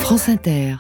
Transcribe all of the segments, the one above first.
France Inter.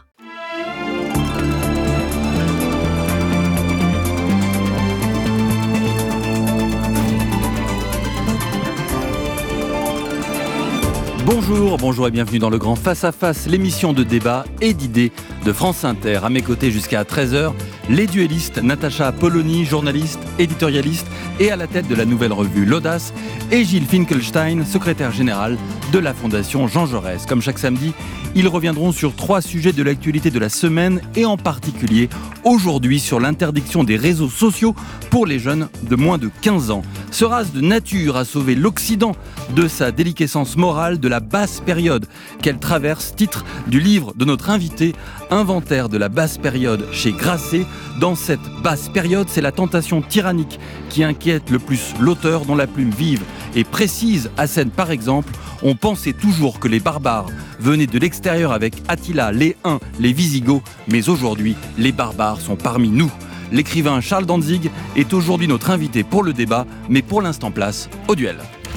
Bonjour et bienvenue dans le Grand Face à Face, l'émission de débat et d'idées de France Inter. À mes côtés jusqu'à 13h, les duellistes Natacha Polony, journaliste, éditorialiste et à la tête de la nouvelle revue L'Audace, et Gilles Finkelstein, secrétaire général de la Fondation Jean Jaurès. Comme chaque samedi, ils reviendront sur 3 sujets de l'actualité de la semaine et en particulier aujourd'hui sur l'interdiction des réseaux sociaux pour les jeunes de moins de 15 ans. Sera-ce de nature à sauver l'Occident de sa déliquescence morale de la basse période qu'elle traverse, titre du livre de notre invité, Inventaire de la basse période chez Grasset. Dans cette basse période, c'est la tentation tyrannique qui inquiète le plus l'auteur, dont la plume vive et précise assène par exemple: on pensait toujours que les barbares venaient de l'extérieur avec Attila, les Huns, les Visigoths, mais aujourd'hui, les barbares sont parmi nous. L'écrivain Charles Dantzig est aujourd'hui notre invité pour le débat, mais pour l'instant place au duel.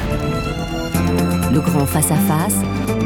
Le grand face-à-face,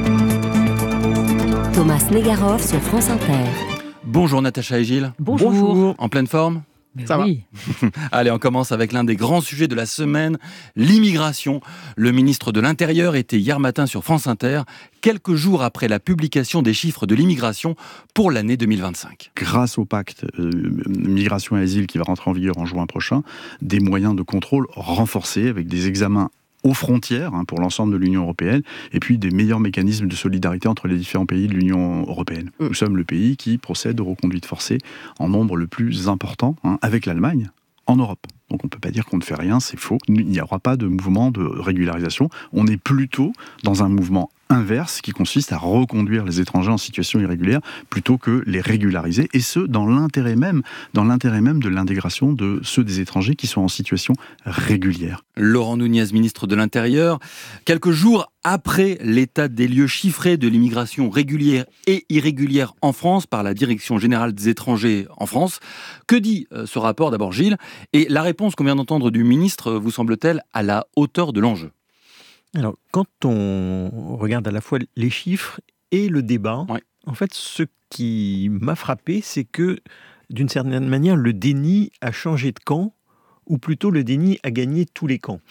Thomas Negaroff sur France Inter. Bonjour Natacha et Gilles. Bonjour. En pleine forme ? Ça va. Allez, on commence avec l'un des grands sujets de la semaine, l'immigration. Le ministre de l'Intérieur était hier matin sur France Inter, quelques jours après la publication des chiffres de l'immigration pour l'année 2025. Grâce au pacte migration et asile qui va rentrer en vigueur en juin prochain, des moyens de contrôle renforcés avec des examens aux frontières pour l'ensemble de l'Union européenne, et puis des meilleurs mécanismes de solidarité entre les différents pays de l'Union européenne. Nous sommes le pays qui procède aux reconduites forcées en nombre le plus important, avec l'Allemagne, en Europe. Donc on ne peut pas dire qu'on ne fait rien, c'est faux. Il n'y aura pas de mouvement de régularisation. On est plutôt dans un mouvement inverse qui consiste à reconduire les étrangers en situation irrégulière plutôt que les régulariser, et ce, dans l'intérêt même de l'intégration de ceux des étrangers qui sont en situation régulière. Laurent Nunez, ministre de l'Intérieur, quelques jours après l'état des lieux chiffré de l'immigration régulière et irrégulière en France par la Direction générale des étrangers en France. Que dit ce rapport d'abord, Gilles ? Et la réponse qu'on vient d'entendre du ministre vous semble-t-elle à la hauteur de l'enjeu ? Alors, quand on regarde à la fois les chiffres et le débat, En fait, ce qui m'a frappé, c'est que, d'une certaine manière, le déni a changé de camp, ou plutôt le déni a gagné tous les camps.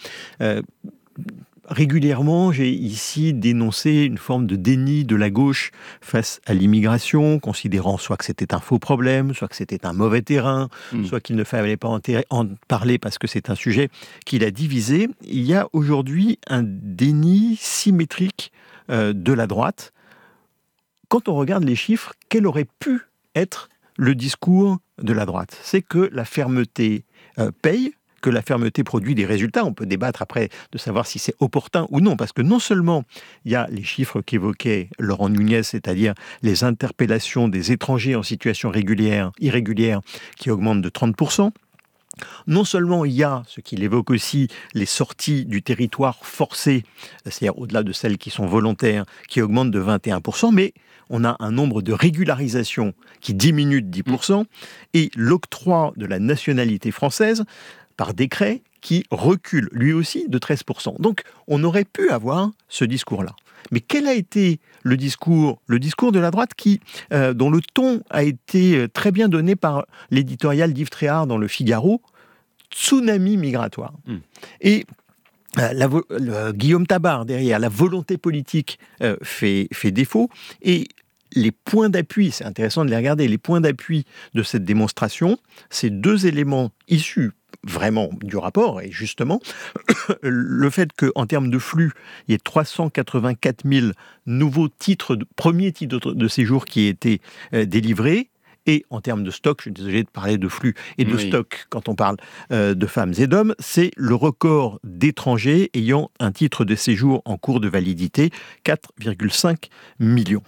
Régulièrement, j'ai ici dénoncé une forme de déni de la gauche face à l'immigration, considérant soit que c'était un faux problème, soit que c'était un mauvais terrain, soit qu'il ne fallait pas en parler parce que c'est un sujet qui l'a divisé. Il y a aujourd'hui un déni symétrique de la droite. Quand on regarde les chiffres, quel aurait pu être le discours de la droite ? C'est que la fermeté paye, que la fermeté produit des résultats. On peut débattre après de savoir si c'est opportun ou non, parce que non seulement il y a les chiffres qu'évoquait Laurent Nunez, c'est-à-dire les interpellations des étrangers en situation irrégulière qui augmentent de 30%, non seulement il y a, ce qu'il évoque aussi, les sorties du territoire forcées, c'est-à-dire au-delà de celles qui sont volontaires, qui augmentent de 21%, mais on a un nombre de régularisations qui diminue de 10%, et l'octroi de la nationalité française par décret qui recule lui aussi de 13%. Donc on aurait pu avoir ce discours-là. Mais quel a été le discours de la droite dont le ton a été très bien donné par l'éditorial d'Yves Tréhard dans Le Figaro, tsunami migratoire. Et Guillaume Tabar, derrière, la volonté politique fait défaut. Et les points d'appui, c'est intéressant de les regarder, les points d'appui de cette démonstration, c'est 2 éléments issus vraiment du rapport, et justement, le fait qu'en termes de flux, il y ait 384 000 nouveaux premiers titres de séjour qui aient été délivrés, et en termes de stock, je suis désolé de parler de flux et de stock quand on parle de femmes et d'hommes, c'est le record d'étrangers ayant un titre de séjour en cours de validité, 4,5 millions.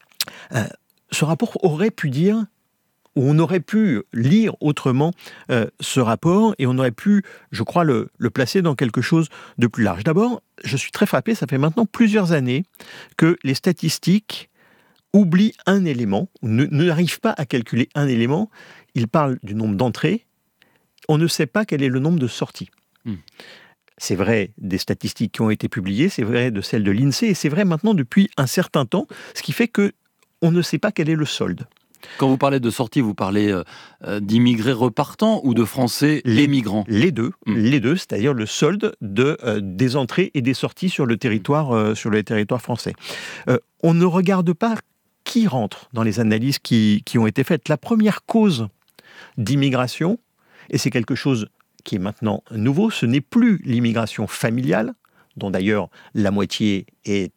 Ce rapport aurait pu dire, ou on aurait pu lire autrement ce rapport, et on aurait pu, je crois, le placer dans quelque chose de plus large. D'abord, je suis très frappé, ça fait maintenant plusieurs années que les statistiques oublient un élément, ou n'arrivent pas à calculer un élément. Ils parlent du nombre d'entrées, on ne sait pas quel est le nombre de sorties. C'est vrai des statistiques qui ont été publiées, c'est vrai de celles de l'INSEE, et c'est vrai maintenant depuis un certain temps, ce qui fait que on ne sait pas quel est le solde. Quand vous parlez de sortie, vous parlez d'immigrés repartants ou de Français émigrants ? Les deux, c'est-à-dire le solde des entrées et des sorties sur le territoire français. On ne regarde pas qui rentre dans les analyses qui ont été faites. La première cause d'immigration, et c'est quelque chose qui est maintenant nouveau, ce n'est plus l'immigration familiale, dont d'ailleurs la moitié est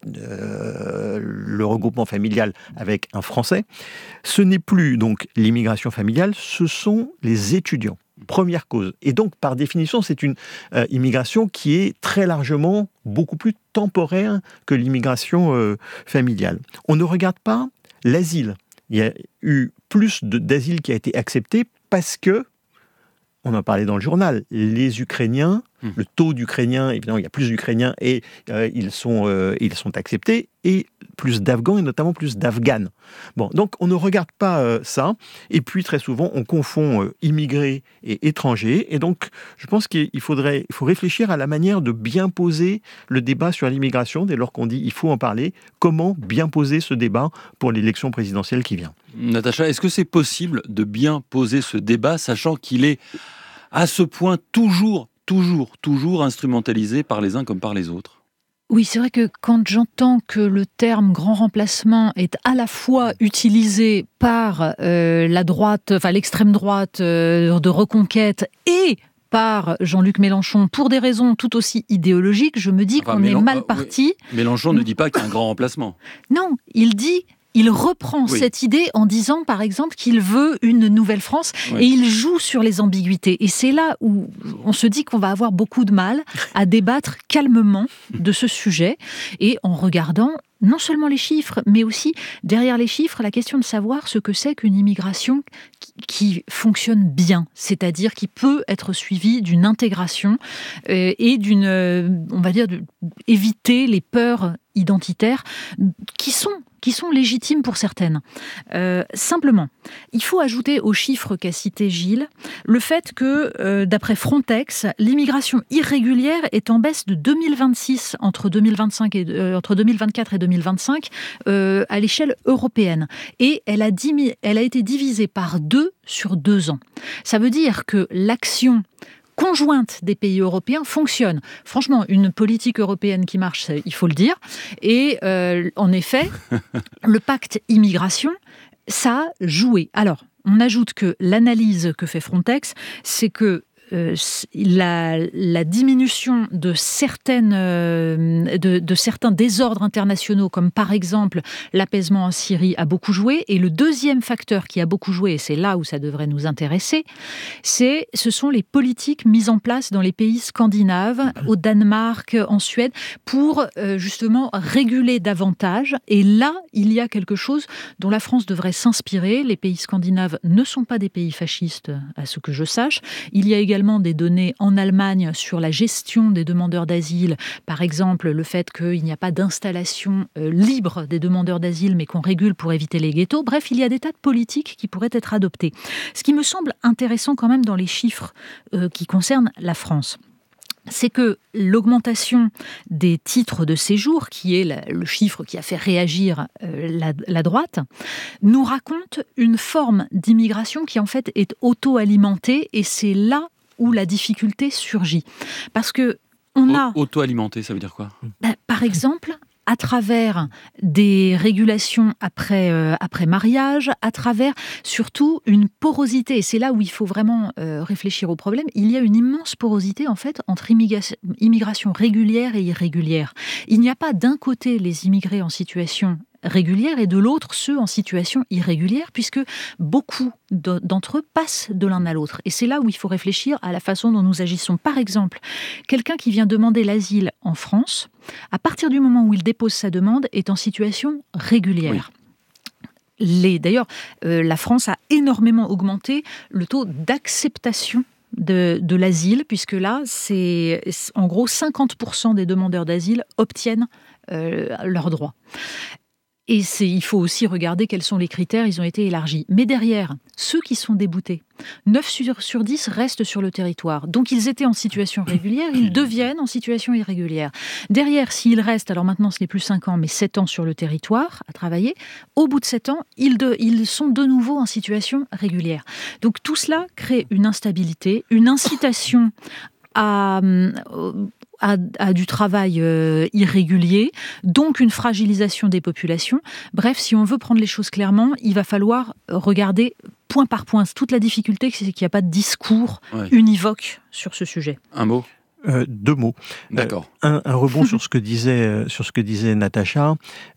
le regroupement familial avec un Français. Ce n'est plus donc l'immigration familiale, ce sont les étudiants. Première cause. Et donc, par définition, c'est une immigration qui est très largement beaucoup plus temporaire que l'immigration familiale. On ne regarde pas l'asile. Il y a eu plus d'asile qui a été accepté parce que, on en parlait dans le journal, les Ukrainiens, le taux d'Ukrainiens, évidemment, il y a plus d'Ukrainiens et ils sont acceptés, et plus d'Afghans et notamment plus d'Afghanes. Bon, donc on ne regarde pas ça, et puis très souvent on confond immigrés et étrangers, et donc je pense qu'il faut réfléchir à la manière de bien poser le débat sur l'immigration, dès lors qu'on dit il faut en parler, comment bien poser ce débat pour l'élection présidentielle qui vient. Natacha, est-ce que c'est possible de bien poser ce débat, sachant qu'il est à ce point toujours instrumentalisé par les uns comme par les autres ? Oui, c'est vrai que quand j'entends que le terme grand remplacement est à la fois utilisé par la droite, enfin l'extrême droite de Reconquête et par Jean-Luc Mélenchon pour des raisons tout aussi idéologiques, je me dis qu'on est mal parti. Oui. Mélenchon ne dit pas qu'il y a un grand remplacement. Non, il reprend cette idée en disant, par exemple, qu'il veut une nouvelle France, et il joue sur les ambiguïtés. Et c'est là où on se dit qu'on va avoir beaucoup de mal à débattre calmement de ce sujet, et en regardant non seulement les chiffres, mais aussi, derrière les chiffres, la question de savoir ce que c'est qu'une immigration qui fonctionne bien, c'est-à-dire qui peut être suivie d'une intégration et d'une, on va dire, éviter les peurs identitaires qui sont légitimes pour certaines. Simplement, il faut ajouter aux chiffres qu'a cité Gilles le fait que, d'après Frontex, l'immigration irrégulière est en baisse de 2026 entre 2024 et 2025 à l'échelle européenne. Et elle a été divisée par 2 sur 2 ans. Ça veut dire que l'action conjointe des pays européens fonctionne. Franchement, une politique européenne qui marche, il faut le dire. Et en effet, le pacte immigration, ça a joué. Alors, on ajoute que l'analyse que fait Frontex, c'est que la diminution de certains désordres internationaux, comme par exemple l'apaisement en Syrie, a beaucoup joué. Et le deuxième facteur qui a beaucoup joué, et c'est là où ça devrait nous intéresser, ce sont les politiques mises en place dans les pays scandinaves, au Danemark, en Suède, pour justement réguler davantage. Et là, il y a quelque chose dont la France devrait s'inspirer. Les pays scandinaves ne sont pas des pays fascistes, à ce que je sache. Il y a également des données en Allemagne sur la gestion des demandeurs d'asile, par exemple le fait qu'il n'y a pas d'installation libre des demandeurs d'asile, mais qu'on régule pour éviter les ghettos. Bref, il y a des tas de politiques qui pourraient être adoptées. Ce qui me semble intéressant quand même dans les chiffres qui concernent la France, c'est que l'augmentation des titres de séjour, qui est le chiffre qui a fait réagir la droite, nous raconte une forme d'immigration qui en fait est auto-alimentée, et c'est là où la difficulté surgit. Parce que on a... Auto-alimenté, ça veut dire quoi ? Par exemple, à travers des régulations après mariage, à travers surtout une porosité, et c'est là où il faut vraiment réfléchir au problème, il y a une immense porosité en fait entre immigration régulière et irrégulière. Il n'y a pas d'un côté les immigrés en situation régulière et de l'autre ceux en situation irrégulière, puisque beaucoup d'entre eux passent de l'un à l'autre. Et c'est là où il faut réfléchir à la façon dont nous agissons. Par exemple, quelqu'un qui vient demander l'asile en France, à partir du moment où il dépose sa demande, est en situation régulière. Oui. D'ailleurs, la France a énormément augmenté le taux d'acceptation de l'asile, puisque là, c'est en gros 50% des demandeurs d'asile obtiennent leurs droits. il faut aussi regarder quels sont les critères, ils ont été élargis. Mais derrière, ceux qui sont déboutés, 9 sur 10 restent sur le territoire. Donc ils étaient en situation régulière, ils deviennent en situation irrégulière. Derrière, s'ils restent, alors maintenant ce n'est plus 5 ans, mais 7 ans sur le territoire à travailler, au bout de 7 ans, ils sont de nouveau en situation régulière. Donc tout cela crée une instabilité, une incitation à du travail irrégulier, donc une fragilisation des populations. Bref, si on veut prendre les choses clairement, il va falloir regarder point par point. Toute la difficulté, c'est qu'il n'y a pas de discours univoque sur ce sujet. Un mot ? 2 mots. D'accord. Un rebond sur ce que disait Natacha.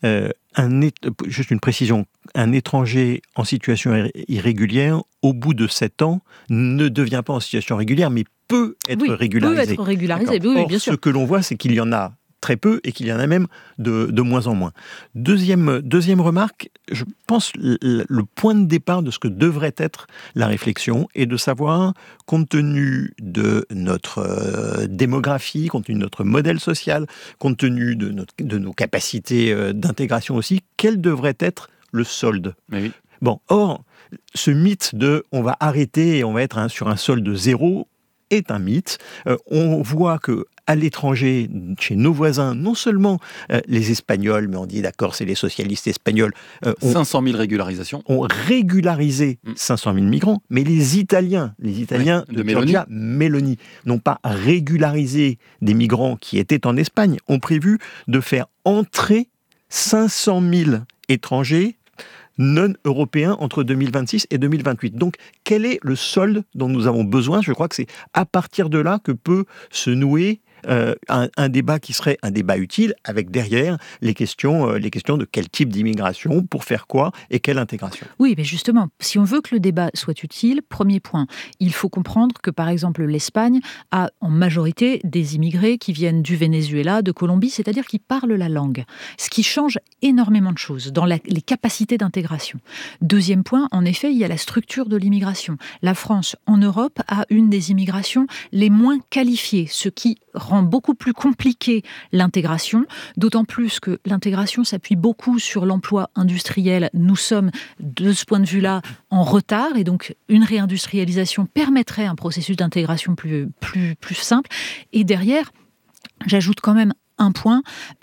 Juste une précision. Un étranger en situation irrégulière, au bout de 7 ans, ne devient pas en situation régulière, mais peut être régularisé. Peut être régularisé, Or, bien sûr. ce que l'on voit, c'est qu'il y en a très peu et qu'il y en a même de moins en moins. Deuxième remarque, je pense le point de départ de ce que devrait être la réflexion est de savoir, compte tenu de notre démographie, compte tenu de notre modèle social, compte tenu de nos capacités d'intégration aussi, quel devrait être le solde. Oui. Bon, or, ce mythe de on va arrêter et on va être sur un solde zéro est un mythe. On voit que à l'étranger, chez nos voisins, non seulement les Espagnols, mais on dit d'accord, c'est les socialistes espagnols, 500 000 régularisations. Ont régularisé 500 000 migrants, mais les Italiens de Giorgia Meloni n'ont pas régularisé des migrants qui étaient en Espagne, ont prévu de faire entrer 500 000 étrangers non-européens entre 2026 et 2028. Donc, quel est le solde dont nous avons besoin ? Je crois que c'est à partir de là que peut se nouer un débat qui serait un débat utile, avec derrière les questions de quel type d'immigration, pour faire quoi et quelle intégration. Oui, mais justement, si on veut que le débat soit utile, premier point, il faut comprendre que, par exemple, l'Espagne a en majorité des immigrés qui viennent du Venezuela, de Colombie, c'est-à-dire qui parlent la langue, ce qui change énormément de choses dans les capacités d'intégration. Deuxième point, en effet, il y a la structure de l'immigration. La France, en Europe, a une des immigrations les moins qualifiées, ce qui rend beaucoup plus compliqué l'intégration, d'autant plus que l'intégration s'appuie beaucoup sur l'emploi industriel. Nous sommes, de ce point de vue-là, en retard, et donc une réindustrialisation permettrait un processus d'intégration plus simple. Et derrière, j'ajoute quand même un point,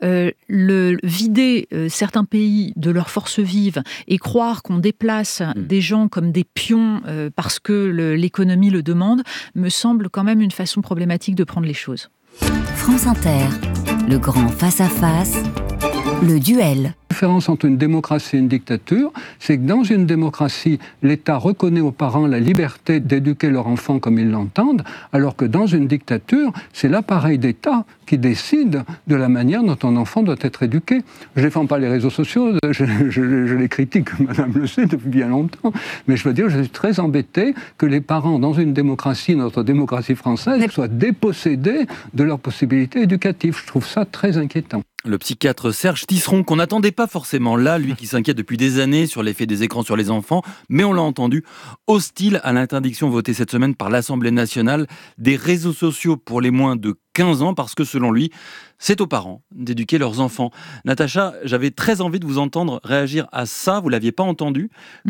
vider certains pays de leurs forces vives et croire qu'on déplace des gens comme des pions parce que l'économie le demande, me semble quand même une façon problématique de prendre les choses. France Inter, le grand face-à-face, le duel. La différence entre une démocratie et une dictature, c'est que dans une démocratie, l'État reconnaît aux parents la liberté d'éduquer leur enfant comme ils l'entendent, alors que dans une dictature, c'est l'appareil d'État qui décide de la manière dont un enfant doit être éduqué. Je ne défends pas les réseaux sociaux, je les critique, madame le sait, depuis bien longtemps, mais je veux dire, je suis très embêté que les parents, dans une démocratie, notre démocratie française, soient dépossédés de leurs possibilités éducatives. Je trouve ça très inquiétant. Le psychiatre Serge Tisseron, qu'on n'attendait pas forcément là, lui qui s'inquiète depuis des années sur l'effet des écrans sur les enfants, mais on l'a entendu, hostile à l'interdiction votée cette semaine par l'Assemblée nationale des réseaux sociaux pour les moins de 15 ans, parce que selon lui, c'est aux parents d'éduquer leurs enfants. Natacha, j'avais très envie de vous entendre réagir à ça, vous ne l'aviez pas entendu.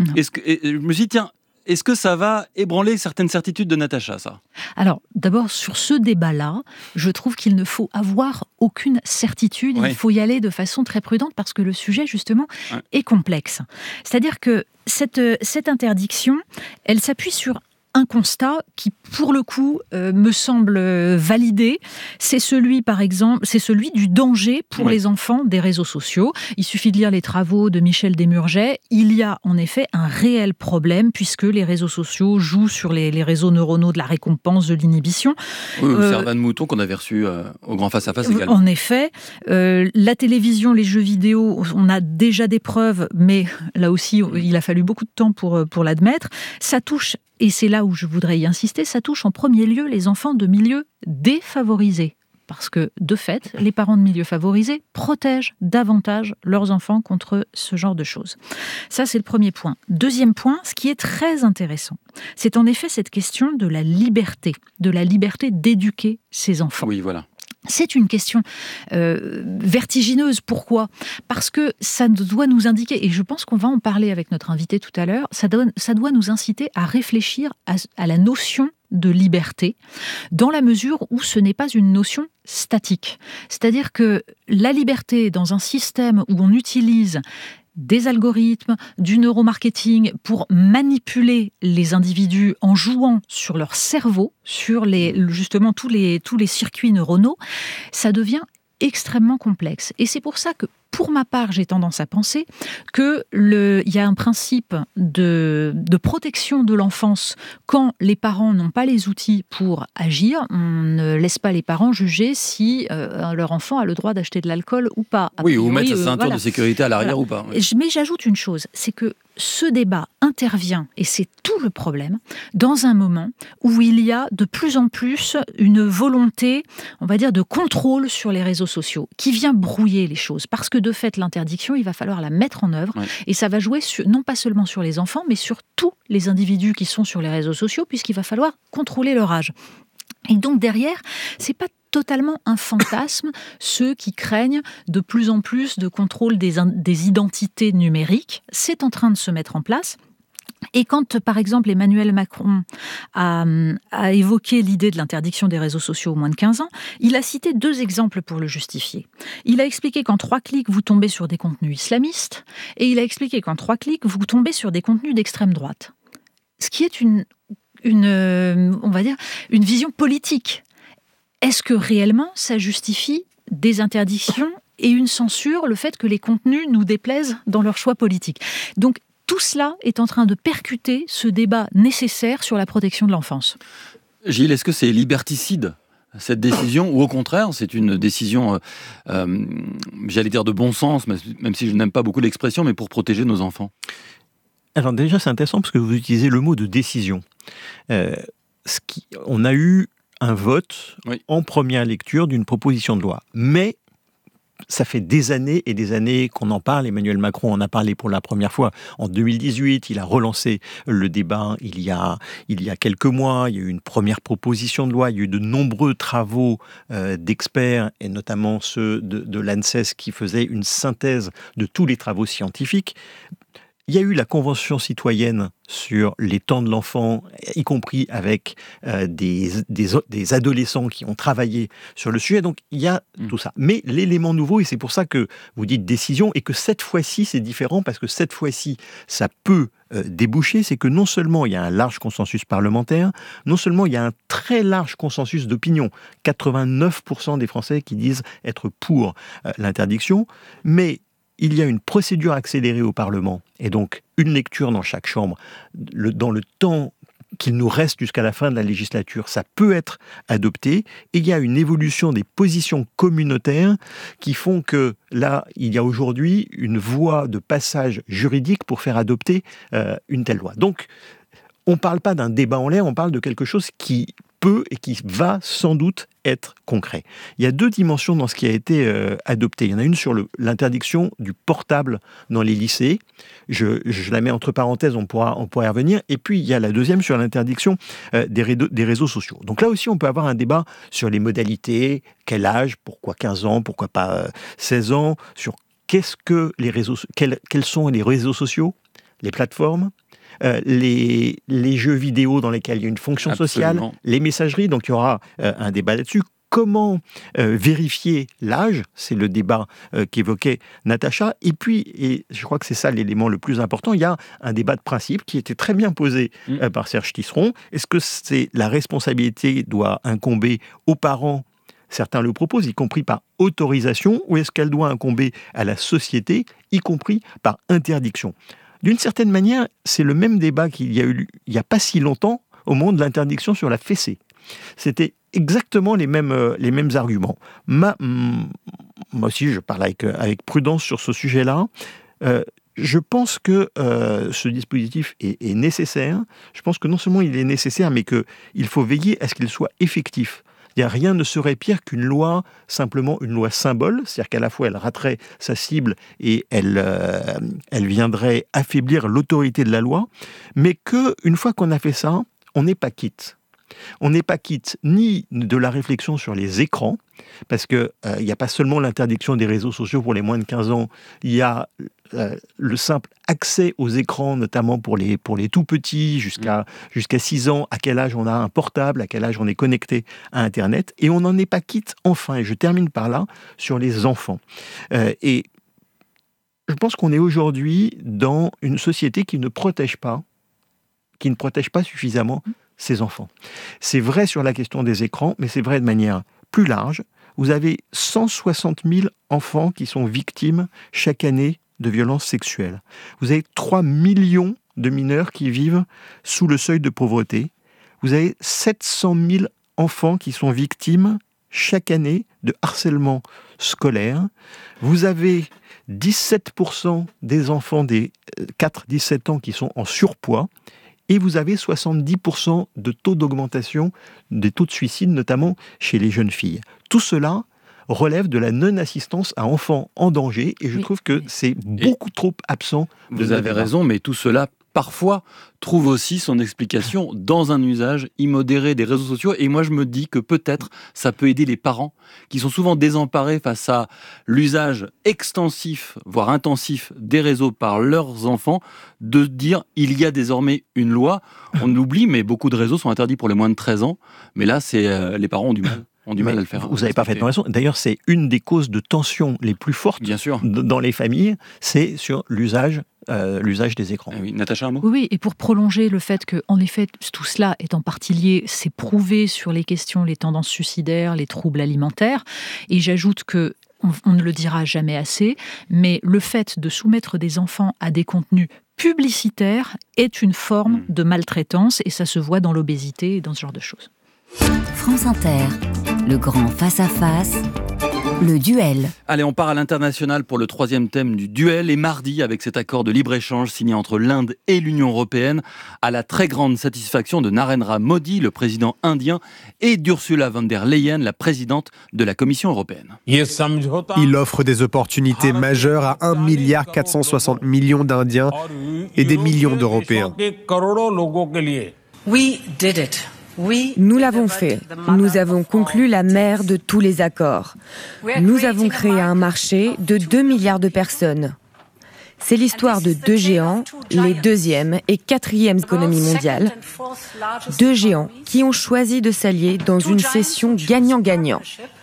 Je me suis dit, tiens, est-ce que ça va ébranler certaines certitudes de Natacha, ça ? Alors, d'abord, sur ce débat-là, je trouve qu'il ne faut avoir aucune certitude. Oui. Il faut y aller de façon très prudente parce que le sujet, justement, est complexe. C'est-à-dire que cette interdiction, elle s'appuie sur un constat qui, pour le coup, me semble validé. C'est celui, par exemple, du danger pour les enfants des réseaux sociaux. Il suffit de lire les travaux de Michel Desmurget. Il y a en effet un réel problème puisque les réseaux sociaux jouent sur les réseaux neuronaux de la récompense, de l'inhibition. Oui, Servan Mouton qu'on avait reçu au Grand Face-à-Face également. En effet, la télévision, les jeux vidéo, on a déjà des preuves, mais là aussi, il a fallu beaucoup de temps pour l'admettre. Ça touche, et c'est là où je voudrais y insister, ça touche en premier lieu les enfants de milieux défavorisés. Parce que, de fait, les parents de milieux favorisés protègent davantage leurs enfants contre ce genre de choses. Ça, c'est le premier point. Deuxième point, ce qui est très intéressant, c'est en effet cette question de la liberté d'éduquer ses enfants. Oui, voilà. C'est une question vertigineuse. Pourquoi ? Parce que ça doit nous indiquer, et je pense qu'on va en parler avec notre invité tout à l'heure, ça doit nous inciter à réfléchir à la notion de liberté, dans la mesure où ce n'est pas une notion statique. C'est-à-dire que la liberté dans un système où on utilise des algorithmes, du neuromarketing pour manipuler les individus en jouant sur leur cerveau, sur justement tous les circuits neuronaux, ça devient extrêmement complexe. Et c'est pour ça que, pour ma part, j'ai tendance à penser qu'il y a un principe de protection de l'enfance quand les parents n'ont pas les outils pour agir. On ne laisse pas les parents juger si leur enfant a le droit d'acheter de l'alcool ou pas. Oui, ou mettre sa ceinture de sécurité à l'arrière ou pas. Oui. Mais j'ajoute une chose, c'est que ce débat intervient, et c'est tout le problème, dans un moment où il y a de plus en plus une volonté, on va dire, de contrôle sur les réseaux sociaux, qui vient brouiller les choses. Parce que de fait, l'interdiction, il va falloir la mettre en œuvre, et ça va jouer non pas seulement sur les enfants, mais sur tous les individus qui sont sur les réseaux sociaux, puisqu'il va falloir contrôler leur âge. Et donc derrière, c'est pas totalement un fantasme, ceux qui craignent de plus en plus de contrôle des identités numériques. C'est en train de se mettre en place. Et quand, par exemple, Emmanuel Macron a évoqué l'idée de l'interdiction des réseaux sociaux aux moins de 15 ans, il a cité 2 exemples pour le justifier. Il a expliqué qu'en 3 clics, vous tombez sur des contenus islamistes, et il a expliqué qu'en 3 clics, vous tombez sur des contenus d'extrême droite. Ce qui est on va dire, une vision politique. Est-ce que réellement ça justifie des interdictions et une censure, le fait que les contenus nous déplaisent dans leur choix politique ? Donc tout cela est en train de percuter ce débat nécessaire sur la protection de l'enfance. Gilles, est-ce que c'est liberticide, cette décision, ou au contraire, c'est une décision, j'allais dire de bon sens, même si je n'aime pas beaucoup l'expression, mais pour protéger nos enfants ? Alors déjà, c'est intéressant parce que vous utilisez le mot de décision. On a eu un vote en première lecture d'une proposition de loi. Mais ça fait des années et des années qu'on en parle. Emmanuel Macron en a parlé pour la première fois en 2018. Il a relancé le débat il y a quelques mois. Il y a eu une première proposition de loi. Il y a eu de nombreux travaux d'experts, et notamment ceux de l'ANSES qui faisaient une synthèse de tous les travaux scientifiques. Il y a eu la Convention citoyenne sur les temps de l'enfant, y compris avec des adolescents qui ont travaillé sur le sujet. Donc, il y a tout ça. Mais l'élément nouveau, et c'est pour ça que vous dites décision, et que cette fois-ci, c'est différent, parce que cette fois-ci, ça peut déboucher, c'est que non seulement il y a un large consensus parlementaire, non seulement il y a un très large consensus d'opinion, 89% des Français qui disent être pour l'interdiction, mais il y a une procédure accélérée au Parlement, et donc une lecture dans chaque chambre, dans le temps qu'il nous reste jusqu'à la fin de la législature, ça peut être adopté, et il y a une évolution des positions communautaires qui font que là, il y a aujourd'hui une voie de passage juridique pour faire adopter une telle loi. Donc, on ne parle pas d'un débat en l'air, on parle de quelque chose qui peut et qui va sans doute être concret. Il y a 2 dimensions dans ce qui a été adopté. Il y en a une sur l'interdiction du portable dans les lycées. Je la mets entre parenthèses, on pourra y revenir. Et puis, il y a la deuxième sur l'interdiction des réseaux sociaux. Donc là aussi, on peut avoir un débat sur les modalités, quel âge, pourquoi 15 ans, pourquoi pas 16 ans, sur quels sont les réseaux sociaux, les plateformes, les jeux vidéo dans lesquels il y a une fonction sociale, les messageries, donc il y aura un débat là-dessus. Comment vérifier l'âge ? C'est le débat qu'évoquait Natacha. Et puis, et je crois que c'est ça l'élément le plus important, il y a un débat de principe qui était très bien posé par Serge Tisseron. Est-ce que la responsabilité doit incomber aux parents ? Certains le proposent, y compris par autorisation, ou est-ce qu'elle doit incomber à la société, y compris par interdiction ? D'une certaine manière, c'est le même débat qu'il y a eu il n'y a pas si longtemps au moment de l'interdiction sur la fessée. C'était exactement les mêmes arguments. Moi aussi, je parle avec prudence sur ce sujet-là. Je pense que ce dispositif est nécessaire. Je pense que non seulement il est nécessaire, mais qu'il faut veiller à ce qu'il soit effectif. Rien ne serait pire qu'une loi, simplement une loi symbole, c'est-à-dire qu'à la fois elle raterait sa cible et elle viendrait affaiblir l'autorité de la loi, mais qu'une fois qu'on a fait ça, on n'est pas quitte. On n'est pas quitte ni de la réflexion sur les écrans, parce qu'il n'y a pas seulement l'interdiction des réseaux sociaux pour les moins de 15 ans, il y a le simple accès aux écrans, notamment pour les tout petits, jusqu'à 6 ans, à quel âge on a un portable, à quel âge on est connecté à Internet, et on n'en est pas quitte, enfin, et je termine par là, sur les enfants. Et je pense qu'on est aujourd'hui dans une société qui ne protège pas suffisamment ses enfants. C'est vrai sur la question des écrans, mais c'est vrai de manière plus large. Vous avez 160 000 enfants qui sont victimes chaque année de violences sexuelles. Vous avez 3 millions de mineurs qui vivent sous le seuil de pauvreté. Vous avez 700 000 enfants qui sont victimes chaque année de harcèlement scolaire. Vous avez 17% des enfants des 4-17 ans qui sont en surpoids. Et vous avez 70% de taux d'augmentation des taux de suicide, notamment chez les jeunes filles. Tout cela relève de la non-assistance à enfants en danger, et je trouve que c'est beaucoup trop absent. Vous avez raison, mais tout cela, parfois, trouve aussi son explication dans un usage immodéré des réseaux sociaux. Et moi, je me dis que peut-être ça peut aider les parents qui sont souvent désemparés face à l'usage extensif, voire intensif des réseaux par leurs enfants, de dire il y a désormais une loi. On l'oublie, mais beaucoup de réseaux sont interdits pour les moins de 13 ans. Mais là, les parents ont du mal. À le faire. Vous avez parfaitement raison. D'ailleurs, c'est une des causes de tension les plus fortes dans les familles, c'est sur l'usage des écrans. Oui, Natacha, un mot ? Oui, et pour prolonger le fait que, en effet, tout cela est en partie lié, c'est prouvé sur les questions, les tendances suicidaires, les troubles alimentaires. Et j'ajoute que on ne le dira jamais assez, mais le fait de soumettre des enfants à des contenus publicitaires est une forme de maltraitance, et ça se voit dans l'obésité et dans ce genre de choses. France Inter, le grand face-à-face, le duel. Allez, on part à l'international pour le 3e thème du duel. Et mardi, avec cet accord de libre-échange signé entre l'Inde et l'Union européenne, à la très grande satisfaction de Narendra Modi, le président indien, et d'Ursula von der Leyen, la présidente de la Commission européenne. Il offre des opportunités majeures à 1,460 milliard d'Indiens et des millions d'Européens. Nous l'avons fait. Nous avons conclu la mère de tous les accords. Nous avons créé un marché de 2 milliards de personnes. C'est l'histoire de deux géants, les deuxième et quatrième économies mondiales. Deux géants qui ont choisi de s'allier dans une session gagnant-gagnant.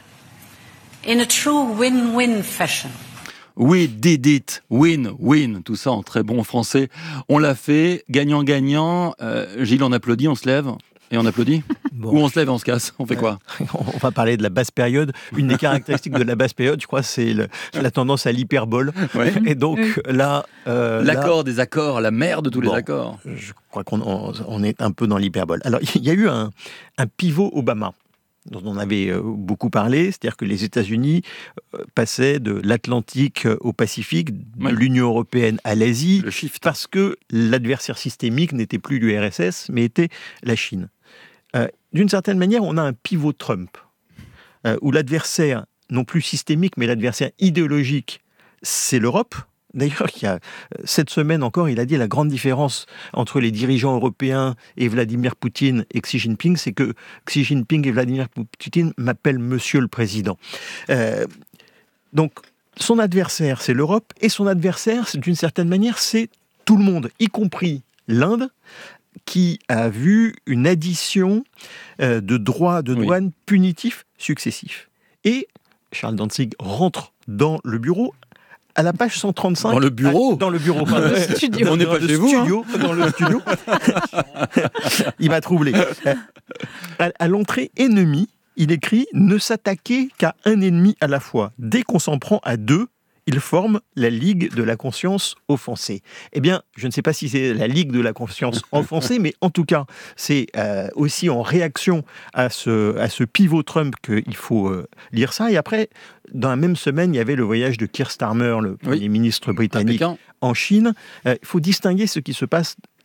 We did it, win-win, tout ça en très bon français. On l'a fait, gagnant-gagnant. Gilles, on applaudit, on se lève. Et on applaudit ? Ou on se lève et on se casse ? On fait quoi ? On va parler de la basse période. Une des caractéristiques de la basse période, je crois, c'est la tendance à l'hyperbole. Ouais. Et donc là... l'accord des accords, la mère de tous les accords. Je crois qu'on est un peu dans l'hyperbole. Alors, il y a eu un pivot Obama, dont on avait beaucoup parlé, c'est-à-dire que les États-Unis passaient de l'Atlantique au Pacifique, de l'Union européenne à l'Asie, parce que l'adversaire systémique n'était plus l'URSS, mais était la Chine. D'une certaine manière, on a un pivot Trump, où l'adversaire, non plus systémique, mais l'adversaire idéologique, c'est l'Europe. D'ailleurs, cette semaine encore, il a dit la grande différence entre les dirigeants européens et Vladimir Poutine et Xi Jinping, c'est que Xi Jinping et Vladimir Poutine m'appellent Monsieur le Président. Donc, son adversaire, c'est l'Europe, et son adversaire, d'une certaine manière, c'est tout le monde, y compris l'Inde, qui a vu une addition de droits de douane punitifs successifs. Et Charles Dantzig rentre dans le bureau à la page 135. Dans le bureau ? Dans le bureau. Dans le studio. On n'est pas chez vous, dans le studio. Il m'a troublé. À l'entrée ennemie, il écrit « Ne s'attaquer qu'à un ennemi à la fois. Dès qu'on s'en prend à deux, il forme la Ligue de la conscience offensée. » Eh bien, je ne sais pas si c'est la Ligue de la conscience offensée, mais en tout cas, c'est aussi en réaction à ce pivot Trump qu'il faut lire ça. Et après, dans la même semaine, il y avait le voyage de Keir Starmer, le Premier ministre britannique, en Chine. Il faut distinguer ce qui se passe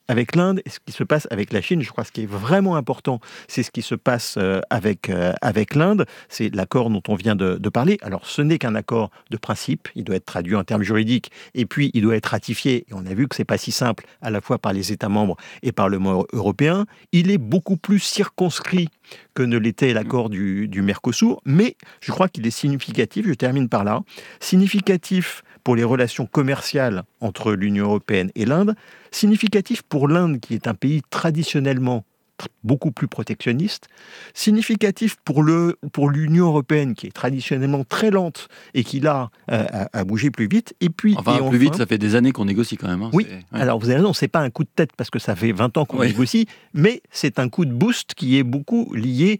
avec l'Inde et ce qui se passe avec la Chine. Je crois que ce qui est vraiment important, c'est ce qui se passe avec l'Inde. C'est l'accord dont on vient de parler. Alors, ce n'est qu'un accord de principe. Il doit être traduit en termes juridiques et puis il doit être ratifié. Et on a vu que ce n'est pas si simple à la fois par les États membres et par le Parlement européen. Il est beaucoup plus circonscrit que ne l'était l'accord du Mercosur, mais je crois qu'il est significatif, je termine par là, significatif pour les relations commerciales entre l'Union européenne et l'Inde, significatif pour l'Inde qui est un pays traditionnellement beaucoup plus protectionniste, significatif pour l'Union européenne qui est traditionnellement très lente et qui là a bougé plus vite. Et puis, enfin, plus vite, ça fait des années qu'on négocie quand même. Hein, oui, alors vous avez raison, c'est pas un coup de tête parce que ça fait 20 ans qu'on négocie, mais c'est un coup de boost qui est beaucoup lié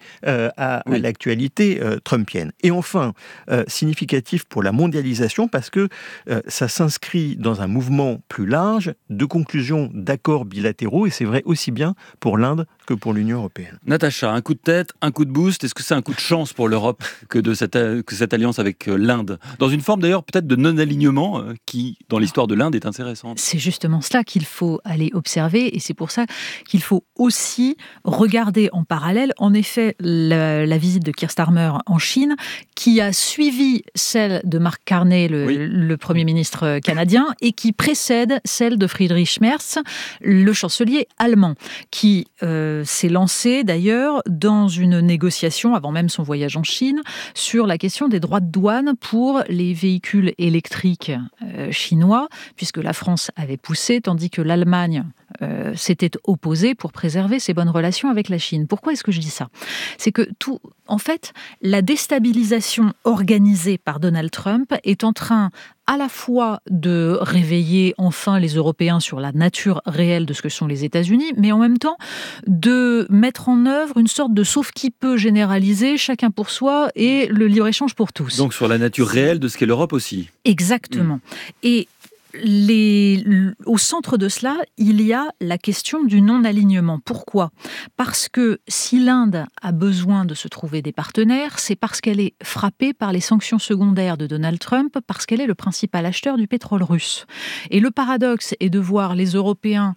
à l'actualité trumpienne. Et enfin, significatif pour la mondialisation parce que ça s'inscrit dans un mouvement plus large de conclusion d'accords bilatéraux et c'est vrai aussi bien pour l'Inde que pour l'Union européenne. Natacha, un coup de tête, un coup de boost, est-ce que c'est un coup de chance pour l'Europe que cette alliance avec l'Inde, dans une forme d'ailleurs peut-être de non-alignement qui, dans l'histoire de l'Inde, est intéressante? C'est justement cela qu'il faut aller observer et c'est pour ça qu'il faut aussi regarder en parallèle, en effet, la visite de Keir Starmer en Chine, qui a suivi celle de Mark Carney, le Premier ministre canadien, et qui précède celle de Friedrich Merz, le chancelier allemand, qui s'est lancé d'ailleurs dans une négociation, avant même son voyage en Chine, sur la question des droits de douane pour les véhicules électriques chinois, puisque la France avait poussé, tandis que l'Allemagne s'était opposée pour préserver ses bonnes relations avec la Chine. Pourquoi est-ce que je dis ça ? C'est que en fait, la déstabilisation organisée par Donald Trump est en train à la fois de réveiller enfin les Européens sur la nature réelle de ce que sont les États-Unis, mais en même temps de mettre en œuvre une sorte de sauve-qui-peut généralisé, chacun pour soi, et le libre-échange pour tous. Donc sur la nature réelle de ce qu'est l'Europe aussi. Exactement. Et au centre de cela, il y a la question du non-alignement. Pourquoi ? Parce que si l'Inde a besoin de se trouver des partenaires, c'est parce qu'elle est frappée par les sanctions secondaires de Donald Trump, parce qu'elle est le principal acheteur du pétrole russe. Et le paradoxe est de voir les Européens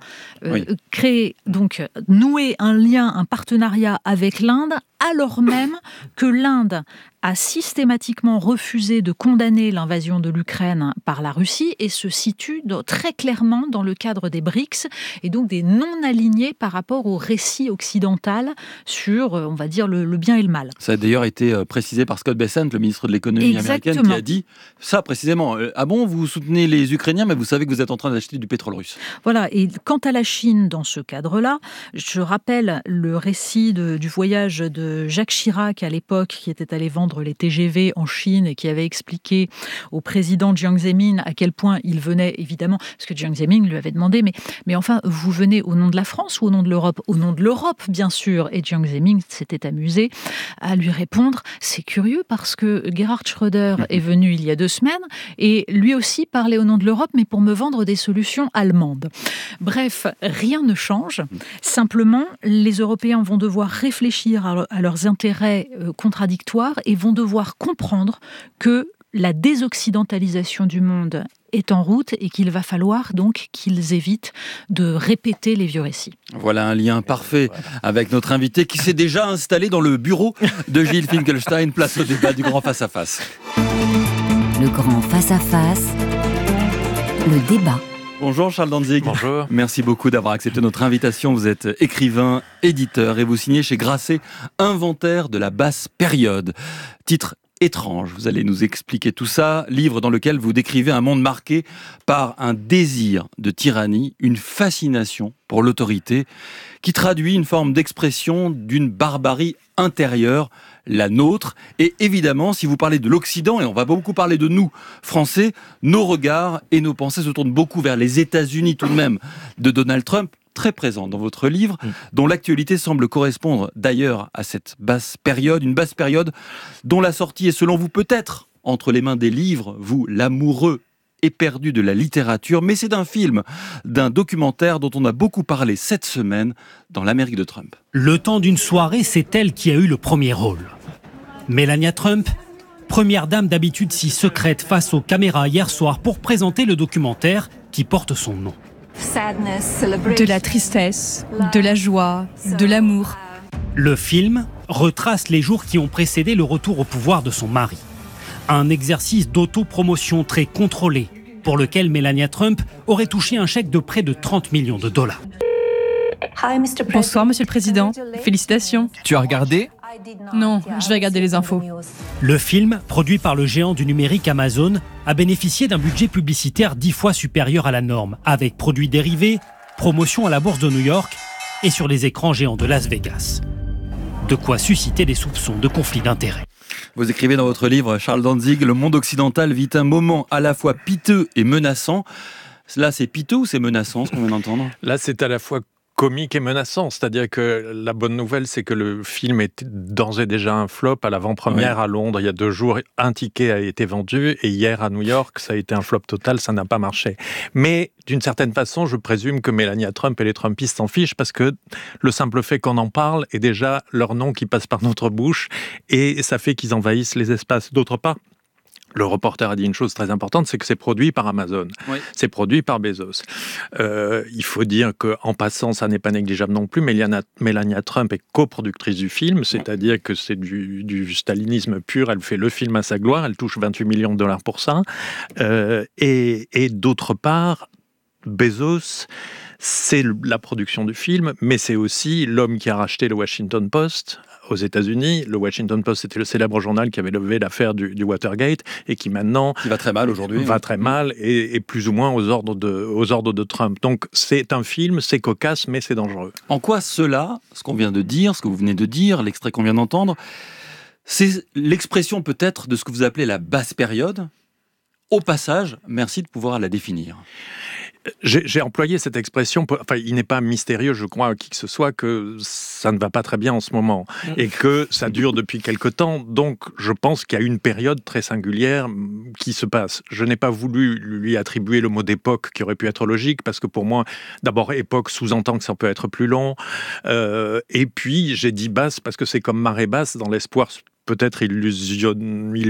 nouer un lien, un partenariat avec l'Inde, alors même que l'Inde a systématiquement refusé de condamner l'invasion de l'Ukraine par la Russie et se situe très clairement dans le cadre des BRICS et donc des non-alignés par rapport au récit occidental sur, on va dire, le bien et le mal. Ça a d'ailleurs été précisé par Scott Bessent, le ministre de l'économie américaine, qui a dit ça précisément. Ah bon, vous soutenez les Ukrainiens, mais vous savez que vous êtes en train d'acheter du pétrole russe. Voilà, et quant à la Chine, dans ce cadre-là, je rappelle le récit du voyage de Jacques Chirac à l'époque, qui était allé vendre les TGV en Chine et qui avait expliqué au président Jiang Zemin à quel point il venait, évidemment, parce que Jiang Zemin lui avait demandé, mais enfin, vous venez au nom de la France ou au nom de l'Europe ? Au nom de l'Europe, bien sûr. Et Jiang Zemin s'était amusé à lui répondre, c'est curieux parce que Gerhard Schröder est venu il y a 2 semaines et lui aussi parlait au nom de l'Europe, mais pour me vendre des solutions allemandes. Bref, rien ne change. Simplement, les Européens vont devoir réfléchir à leurs intérêts contradictoires et vont devoir comprendre que la désoccidentalisation du monde est en route et qu'il va falloir donc qu'ils évitent de répéter les vieux récits. Voilà un lien parfait avec notre invité qui s'est déjà installé dans le bureau de Gilles Finkelstein, place au débat du Grand Face-à-Face. Le Grand Face-à-Face, le débat. Bonjour Charles Dantzig. Bonjour. Merci beaucoup d'avoir accepté notre invitation. Vous êtes écrivain, éditeur et vous signez chez Grasset Inventaire de la basse période. Titre étrange, vous allez nous expliquer tout ça. Livre dans lequel vous décrivez un monde marqué par un désir de tyrannie, une fascination pour l'autorité, qui traduit une forme d'expression d'une barbarie intérieure, la nôtre. Et évidemment, si vous parlez de l'Occident, et on va beaucoup parler de nous, Français, nos regards et nos pensées se tournent beaucoup vers les États-Unis tout de même, de Donald Trump, très présent dans votre livre, dont l'actualité semble correspondre d'ailleurs à cette basse période, une basse période dont la sortie est selon vous peut-être entre les mains des livres, vous, l'amoureux éperdu de la littérature, mais c'est d'un film, d'un documentaire dont on a beaucoup parlé cette semaine dans l'Amérique de Trump. Le temps d'une soirée, c'est elle qui a eu le premier rôle. Melania Trump, première dame d'habitude si secrète face aux caméras hier soir pour présenter le documentaire qui porte son nom. de la tristesse, de la joie, de l'amour. Le film retrace les jours qui ont précédé le retour au pouvoir de son mari. Un exercice d'autopromotion très contrôlé, pour lequel Melania Trump aurait touché un chèque de près de 30 millions de dollars. Bonsoir, Monsieur le Président. Félicitations. Tu as regardé ? Non, je vais regarder les infos. Le film, produit par le géant du numérique Amazon, a bénéficié d'un budget publicitaire 10 fois supérieur à la norme, avec produits dérivés, promotion à la bourse de New York et sur les écrans géants de Las Vegas. De quoi susciter des soupçons de conflit d'intérêts. Vous écrivez dans votre livre, Charles Dantzig, le monde occidental vit un moment à la fois piteux et menaçant. Là, c'est piteux ou c'est menaçant, ce qu'on vient d'entendre ? Là, c'est à la fois comique et menaçant, c'est-à-dire que la bonne nouvelle, c'est que le film est d'ores et déjà un flop. À l'avant-première à Londres, il y a 2 jours, un ticket a été vendu, et hier à New York, ça a été un flop total, ça n'a pas marché. Mais d'une certaine façon, je présume que Melania Trump et les Trumpistes s'en fichent, parce que le simple fait qu'on en parle est déjà leur nom qui passe par notre bouche, et ça fait qu'ils envahissent les espaces. D'autre part, le reporter a dit une chose très importante, c'est que c'est produit par Amazon, c'est produit par Bezos. Il faut dire qu'en passant, ça n'est pas négligeable non plus, Melania Trump est coproductrice du film, c'est-à-dire que c'est du stalinisme pur, elle fait le film à sa gloire, elle touche 28 millions de dollars pour ça. Et d'autre part, Bezos, c'est la production du film, mais c'est aussi l'homme qui a racheté le Washington Post aux États-Unis. Le Washington Post, c'était le célèbre journal qui avait levé l'affaire du Watergate et qui maintenant qui va très mal aujourd'hui. Va très mal et plus ou moins aux ordres de Trump. Donc c'est un film, c'est cocasse, mais c'est dangereux. En quoi cela, ce qu'on vient de dire, ce que vous venez de dire, l'extrait qu'on vient d'entendre, c'est l'expression peut-être de ce que vous appelez la basse période. Au passage, merci de pouvoir la définir. J'ai employé cette expression, enfin, il n'est pas mystérieux, je crois, à qui que ce soit, que ça ne va pas très bien en ce moment et que ça dure depuis quelque temps. Donc, je pense qu'il y a une période très singulière qui se passe. Je n'ai pas voulu lui attribuer le mot d'époque qui aurait pu être logique, parce que pour moi, d'abord, époque sous-entend que ça peut être plus long. Et puis, j'ai dit basse parce que c'est comme marée basse dans l'espoir peut-être illusoire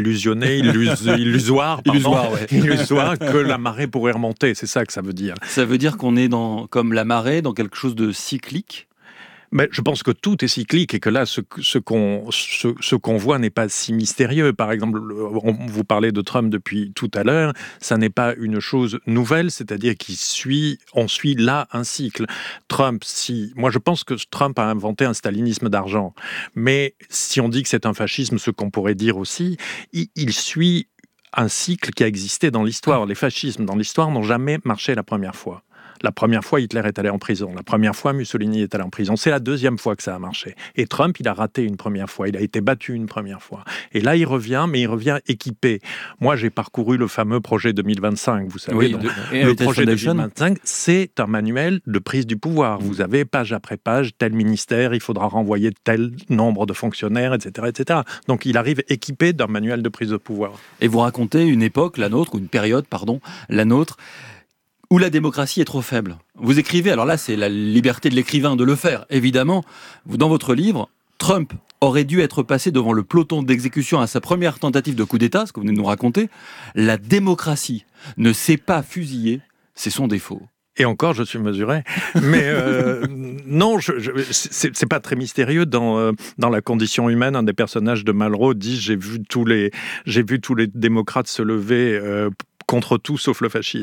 que la marée pourrait remonter. C'est ça que ça veut dire. Ça veut dire qu'on est comme la marée, dans quelque chose de cyclique ? Mais je pense que tout est cyclique et que là, ce qu'on voit n'est pas si mystérieux. Par exemple, vous parlez de Trump depuis tout à l'heure, ça n'est pas une chose nouvelle, c'est-à-dire on suit là un cycle. Moi je pense que Trump a inventé un stalinisme d'argent, mais si on dit que c'est un fascisme, ce qu'on pourrait dire aussi, il suit un cycle qui a existé dans l'histoire. Les fascismes dans l'histoire n'ont jamais marché la première fois. La première fois, Hitler est allé en prison. La première fois, Mussolini est allé en prison. C'est la deuxième fois que ça a marché. Et Trump, il a raté une première fois. Il a été battu une première fois. Et là, il revient, mais il revient équipé. Moi, j'ai parcouru le fameux projet 2025. Vous savez, le projet 2025, c'est un manuel de prise du pouvoir. Vous avez page après page, tel ministère, il faudra renvoyer tel nombre de fonctionnaires, etc., etc. Donc, il arrive équipé d'un manuel de prise de pouvoir. Et vous racontez une époque, la nôtre, ou une période, pardon, la nôtre, où la démocratie est trop faible. Vous écrivez, alors là c'est la liberté de l'écrivain de le faire, évidemment. Dans votre livre, Trump aurait dû être passé devant le peloton d'exécution à sa première tentative de coup d'État, ce que vous venez de nous raconter. La démocratie ne sait pas fusiller, c'est son défaut. Et encore, je suis mesuré. Mais non, c'est pas très mystérieux. Dans la condition humaine, un des personnages de Malraux dit « J'ai vu tous les démocrates se lever contre tout sauf le fascisme ».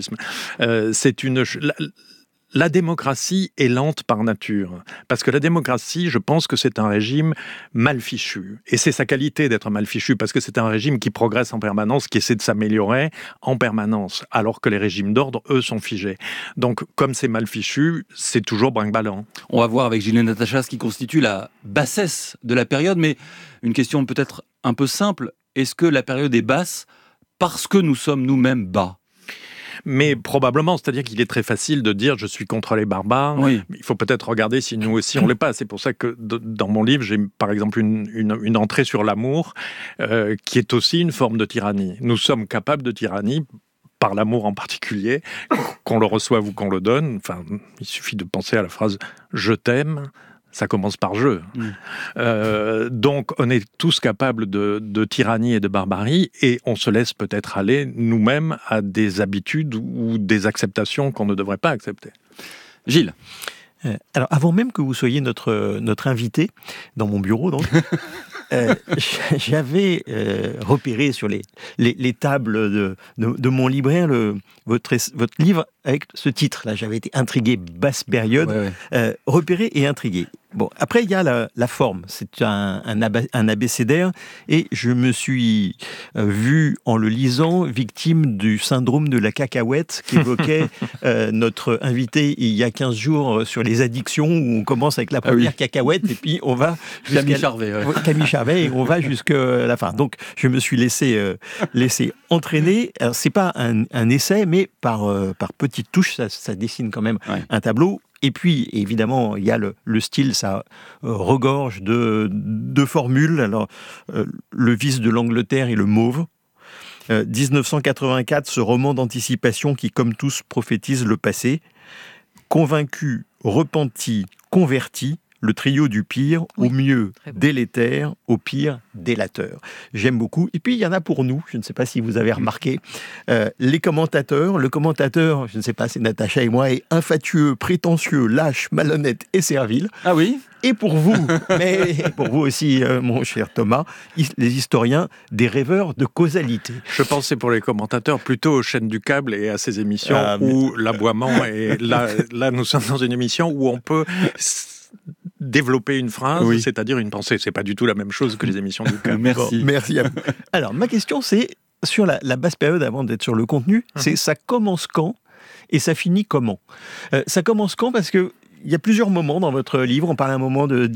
La démocratie est lente par nature. Parce que la démocratie, je pense que c'est un régime mal fichu. Et c'est sa qualité d'être mal fichu, parce que c'est un régime qui progresse en permanence, qui essaie de s'améliorer en permanence, alors que les régimes d'ordre, eux, sont figés. Donc, comme c'est mal fichu, c'est toujours brinque-ballant. On va voir avec Gilles et Natacha ce qui constitue la bassesse de la période, mais une question peut-être un peu simple. Est-ce que la période est basse parce que nous sommes nous-mêmes bas ? Mais probablement, c'est-à-dire qu'il est très facile de dire « je suis contre les barbares oui. ». Il faut peut-être regarder si nous aussi on l'est pas. C'est pour ça que dans mon livre, j'ai par exemple une entrée sur l'amour qui est aussi une forme de tyrannie. Nous sommes capables de tyrannie, par l'amour en particulier, qu'on le reçoive ou qu'on le donne. Enfin, il suffit de penser à la phrase « je t'aime ». Ça commence par jeu. Donc, on est tous capables de tyrannie et de barbarie, et on se laisse peut-être aller nous-mêmes à des habitudes ou des acceptations qu'on ne devrait pas accepter. Gilles. Alors, avant même que vous soyez notre invité, dans mon bureau, donc, j'avais repéré sur les tables de mon libraire votre livre avec ce titre-là. J'avais été intrigué, basse période, repéré et intrigué. Bon, après, il y a la forme. C'est un abécédaire, et je me suis vu, en le lisant, victime du syndrome de la cacahuète qu'évoquait notre invité il y a 15 jours sur les addictions, où on commence avec la première cacahuète, et puis on va Camille Charvet. Camille Charvet, et on va jusqu'à la fin. Donc, je me suis laissé entraîner. Alors, c'est pas un essai, mais par petites touches, ça dessine quand même un tableau. Et puis, évidemment, il y a le style, ça regorge de formules. Alors, le vice de l'Angleterre et le mauve. 1984, ce roman d'anticipation qui, comme tous, prophétise le passé. Convaincu, repenti, converti, le trio du pire, au mieux délétère, au pire délateur. J'aime beaucoup. Et puis, il y en a pour nous, je ne sais pas si vous avez remarqué, les commentateurs. Le commentateur, je ne sais pas, c'est Natacha et moi, est infatueux, prétentieux, lâche, malhonnête et servile. Ah oui ? Et pour vous, mais pour vous aussi, mon cher Thomas, les historiens des rêveurs de causalité. Je pensais pour les commentateurs plutôt aux chaînes du câble et à ces émissions où l'aboiement est... Là, nous sommes dans une émission où on peut développer une phrase, c'est-à-dire une pensée. C'est pas du tout la même chose que les émissions du câble. Merci. Bon, merci à vous. Alors, ma question, c'est sur la basse période, avant d'être sur le contenu, c'est ça commence quand et ça finit comment ? Ça commence quand ? Parce que il y a plusieurs moments dans votre livre. On parle à un moment de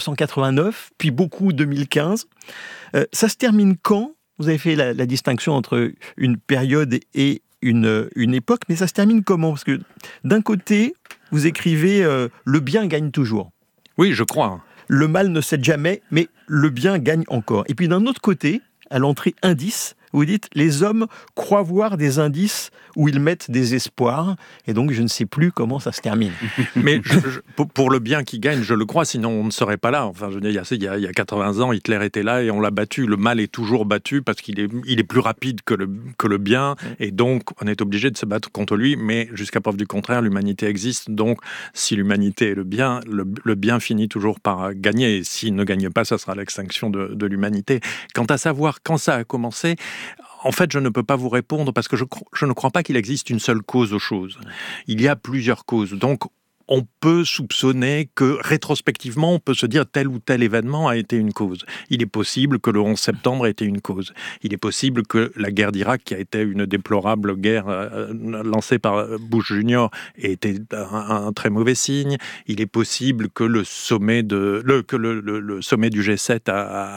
1989, puis beaucoup 2015. Ça se termine quand ? Vous avez fait la distinction entre une période et une époque, mais ça se termine comment ? Parce que d'un côté, vous écrivez « Le bien gagne toujours ». Oui, je crois. Le mal ne cède jamais, mais le bien gagne encore. Et puis d'un autre côté, à l'entrée indice, vous dites, les hommes croient voir des indices où ils mettent des espoirs, et donc je ne sais plus comment ça se termine. Mais pour le bien qui gagne, je le crois, sinon on ne serait pas là. Enfin, je veux dire, il y a 80 ans, Hitler était là et on l'a battu. Le mal est toujours battu parce qu'il est plus rapide que le bien, et donc on est obligé de se battre contre lui, mais jusqu'à preuve du contraire, l'humanité existe, donc si l'humanité est le bien finit toujours par gagner, et s'il ne gagne pas, ça sera l'extinction de l'humanité. Quant à savoir quand ça a commencé, en fait, je ne peux pas vous répondre parce que je ne crois pas qu'il existe une seule cause aux choses. Il y a plusieurs causes. Donc, on peut soupçonner que, rétrospectivement, on peut se dire tel ou tel événement a été une cause. Il est possible que le 11 septembre ait été une cause. Il est possible que la guerre d'Irak, qui a été une déplorable guerre lancée par Bush Junior, ait été un très mauvais signe. Il est possible que le sommet le sommet du G7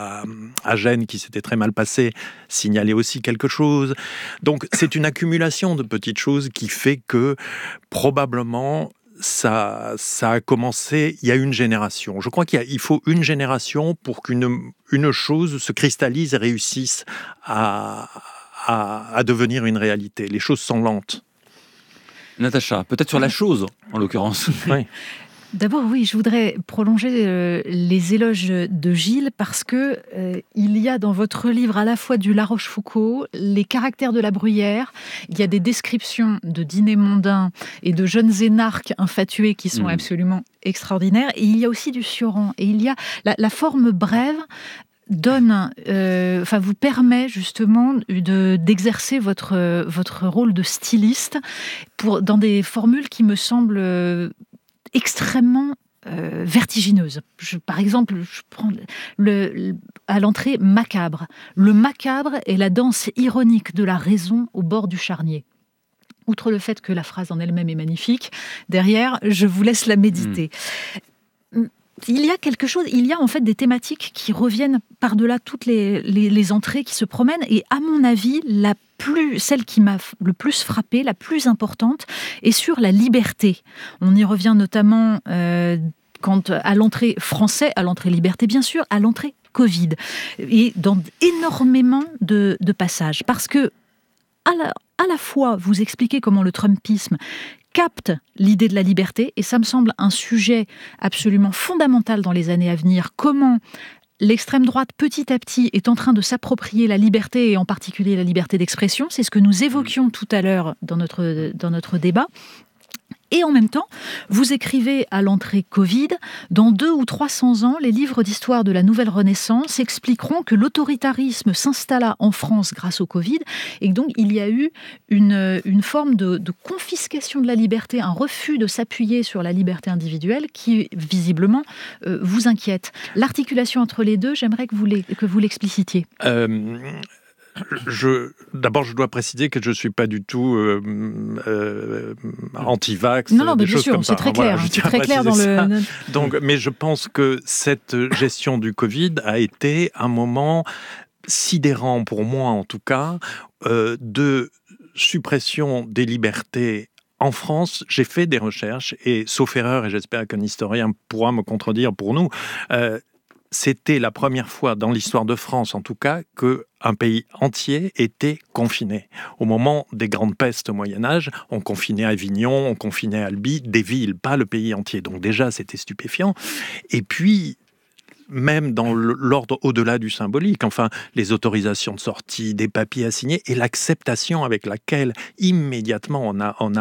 à Gênes, qui s'était très mal passé, signalait aussi quelque chose. Donc, c'est une accumulation de petites choses qui fait que, probablement, ça a commencé il y a une génération. Je crois qu'il faut une génération pour qu'une chose se cristallise et réussisse à devenir une réalité. Les choses sont lentes. Natacha, peut-être sur la chose, en l'occurrence. Oui. D'abord, oui, je voudrais prolonger les éloges de Gilles parce que il y a dans votre livre à la fois du La Rochefoucauld, les caractères de la Bruyère, il y a des descriptions de dîners mondains et de jeunes énarques infatués qui sont absolument extraordinaires, et il y a aussi du Sioran, et il y a la forme brève vous permet justement d'exercer votre rôle de styliste dans des formules qui me semblent extrêmement vertigineuse. Par exemple, je prends à l'entrée macabre. Le macabre est la danse ironique de la raison au bord du charnier. Outre le fait que la phrase en elle-même est magnifique, derrière, je vous laisse la méditer. Il y a en fait des thématiques qui reviennent par-delà toutes les entrées qui se promènent, et à mon avis, celle qui m'a le plus frappée, la plus importante, est sur la liberté. On y revient notamment à l'entrée français, à l'entrée liberté bien sûr, à l'entrée Covid, et dans énormément de passages, parce que à la fois vous expliquez comment le Trumpisme capte l'idée de la liberté, et ça me semble un sujet absolument fondamental dans les années à venir. Comment l'extrême droite, petit à petit, est en train de s'approprier la liberté, et en particulier la liberté d'expression. C'est ce que nous évoquions tout à l'heure dans notre débat. Et en même temps, vous écrivez à l'entrée Covid, dans 200 ou 300 ans, les livres d'histoire de la Nouvelle Renaissance expliqueront que l'autoritarisme s'installa en France grâce au Covid, et donc il y a eu une forme de confiscation de la liberté, un refus de s'appuyer sur la liberté individuelle qui, visiblement, vous inquiète. L'articulation entre les deux, j'aimerais que vous l'explicitiez. D'abord, je dois préciser que je ne suis pas du tout anti-vax. Non, mais bien sûr, c'est très clair. C'est très clair dans le... Donc, mais je pense que cette gestion du Covid a été un moment sidérant, pour moi en tout cas, de suppression des libertés. En France, j'ai fait des recherches, et sauf erreur, et j'espère qu'un historien pourra me contredire pour nous, c'était la première fois dans l'histoire de France, en tout cas, qu'un pays entier était confiné. Au moment des grandes pestes au Moyen-Âge, on confinait Avignon, on confinait Albi, des villes, pas le pays entier. Donc déjà, c'était stupéfiant. Et puis, même dans l'ordre au-delà du symbolique, enfin, les autorisations de sortie, des papiers à signer, et l'acceptation avec laquelle, immédiatement, on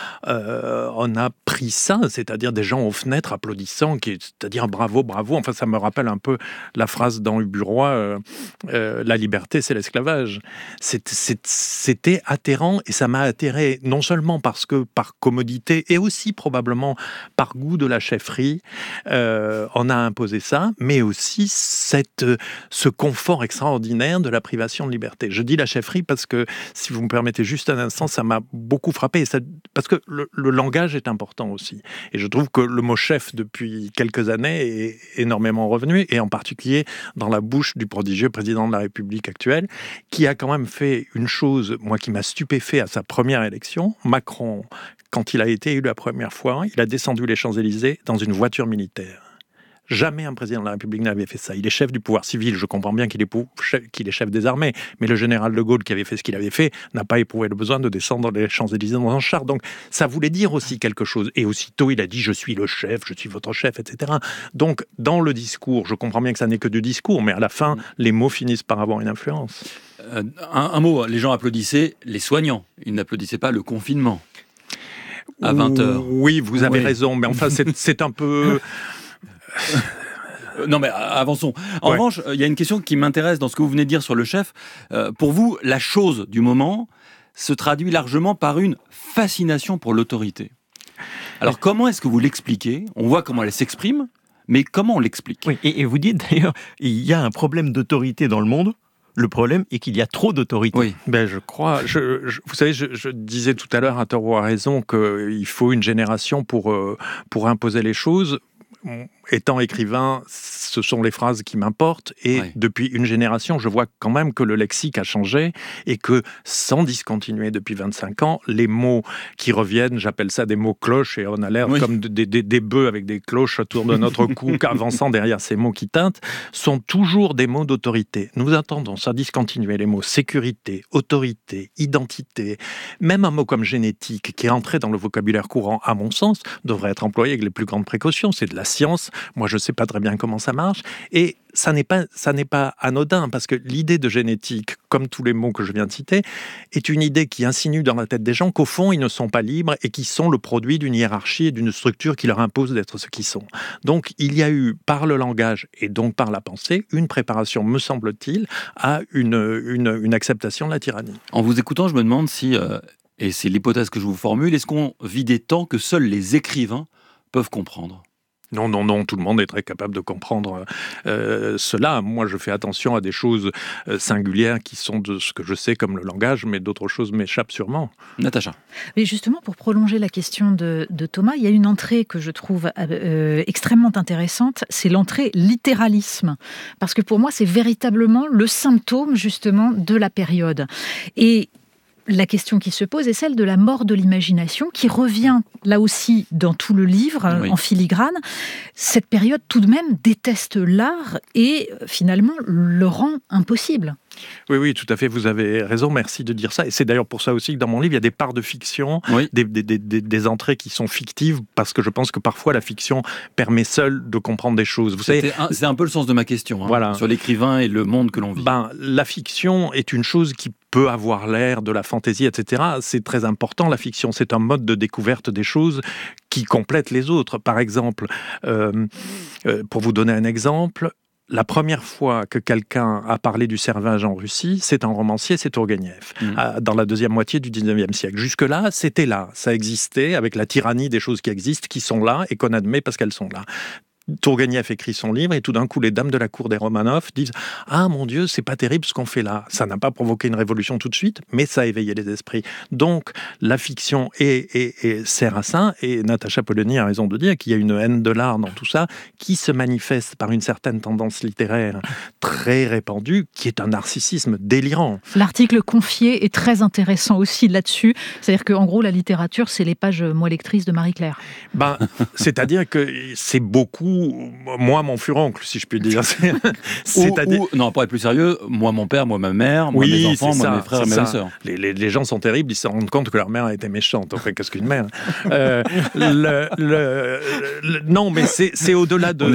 a pris ça, c'est-à-dire des gens aux fenêtres applaudissant, c'est-à-dire bravo, bravo. Enfin, ça me rappelle un peu la phrase dans Uburoy, la liberté, c'est l'esclavage. C'était atterrant, et ça m'a atterré, non seulement parce que par commodité, et aussi probablement par goût de la chefferie, on a imposé ça, mais aussi ce confort extraordinaire de la privation de liberté. Je dis la chefferie parce que, si vous me permettez juste un instant, ça m'a beaucoup frappé, parce que le langage est important aussi. Et je trouve que le mot chef, depuis quelques années, est énormément revenu, et en particulier dans la bouche du prodigieux président de la République actuelle, qui a quand même fait une chose, moi, qui m'a stupéfait à sa première élection. Macron, quand il a été élu la première fois, il a descendu les Champs-Élysées dans une voiture militaire. Jamais un président de la République n'avait fait ça. Il est chef du pouvoir civil, je comprends bien qu'il est chef des armées, mais le général de Gaulle, qui avait fait ce qu'il avait fait, n'a pas éprouvé le besoin de descendre les Champs-Élysées dans un char. Donc ça voulait dire aussi quelque chose. Et aussitôt, il a dit « je suis le chef, je suis votre chef », etc. Donc dans le discours, je comprends bien que ça n'est que du discours, mais à la fin, les mots finissent par avoir une influence. Un mot, les gens applaudissaient les soignants, ils n'applaudissaient pas le confinement à 20h. Oui, vous avez raison, mais enfin c'est un peu... Non mais avançons. En revanche, il y a une question qui m'intéresse dans ce que vous venez de dire sur le chef. Pour vous, la chose du moment se traduit largement par une fascination pour l'autorité. Alors comment est-ce que vous l'expliquez ? On voit comment elle s'exprime, mais comment on l'explique ? Oui, et vous dites d'ailleurs, il y a un problème d'autorité dans le monde. Le problème est qu'il y a trop d'autorité. Oui, je crois. Vous savez, je disais tout à l'heure, à tort ou à raison, qu'il faut une génération pour imposer les choses. Étant écrivain, ce sont les phrases qui m'importent, et depuis une génération, je vois quand même que le lexique a changé, et que, sans discontinuer depuis 25 ans, les mots qui reviennent, j'appelle ça des mots cloches, et on a l'air comme des bœufs avec des cloches autour de notre cou, avançant derrière ces mots qui tintent, sont toujours des mots d'autorité. Nous attendons sans discontinuer les mots sécurité, autorité, identité, même un mot comme génétique, qui est entré dans le vocabulaire courant, à mon sens, devrait être employé avec les plus grandes précautions. C'est de la science. Moi, je ne sais pas très bien comment ça marche. Et ça n'est pas anodin, parce que l'idée de génétique, comme tous les mots que je viens de citer, est une idée qui insinue dans la tête des gens qu'au fond, ils ne sont pas libres, et qui sont le produit d'une hiérarchie et d'une structure qui leur impose d'être ce qu'ils sont. Donc, il y a eu, par le langage et donc par la pensée, une préparation, me semble-t-il, à une acceptation de la tyrannie. En vous écoutant, je me demande si, et c'est l'hypothèse que je vous formule, est-ce qu'on vit des temps que seuls les écrivains peuvent comprendre ? Non, tout le monde est très capable de comprendre cela. Moi, je fais attention à des choses singulières qui sont de ce que je sais comme le langage, mais d'autres choses m'échappent sûrement. Natacha. Mais justement, pour prolonger la question de Thomas, il y a une entrée que je trouve extrêmement intéressante, c'est l'entrée littéralisme. Parce que pour moi, c'est véritablement le symptôme, justement, de la période. Et la question qui se pose est celle de la mort de l'imagination, qui revient là aussi dans tout le livre, en filigrane. Cette période, tout de même, déteste l'art et finalement le rend impossible. Oui, tout à fait, vous avez raison, merci de dire ça. Et c'est d'ailleurs pour ça aussi que dans mon livre, il y a des parts de fiction, des entrées qui sont fictives, parce que je pense que parfois la fiction permet seule de comprendre des choses. Vous savez, c'est un peu le sens de ma question, sur l'écrivain et le monde que l'on vit. La fiction est une chose qui peut avoir l'air de la fantaisie, etc. C'est très important, la fiction. C'est un mode de découverte des choses qui complète les autres. Par exemple, pour vous donner un exemple, la première fois que quelqu'un a parlé du servage en Russie, c'est un romancier, c'est Tourgueniev, dans la deuxième moitié du 19e siècle. Jusque-là, c'était là, ça existait, avec la tyrannie des choses qui existent, qui sont là et qu'on admet parce qu'elles sont là. Tourgueniev écrit son livre et tout d'un coup les dames de la cour des Romanov disent « Ah mon Dieu, c'est pas terrible ce qu'on fait là ». Ça n'a pas provoqué une révolution tout de suite, mais ça a éveillé les esprits. Donc la fiction sert à ça, et Natacha Polony a raison de dire qu'il y a une haine de l'art dans tout ça qui se manifeste par une certaine tendance littéraire très répandue, qui est un narcissisme délirant. L'article confié est très intéressant aussi là-dessus, c'est-à-dire qu'en gros la littérature c'est les pages moi lectrices de Marie-Claire. C'est-à-dire que c'est beaucoup moi, mon furoncle, si je puis dire. Non, pour être plus sérieux, moi, mon père, moi, ma mère, moi, mes enfants, moi, mes frères et mes sœurs. Les gens sont terribles, ils se rendent compte que leur mère a été méchante. Enfin, qu'est-ce qu'une mère Non, mais c'est au-delà de...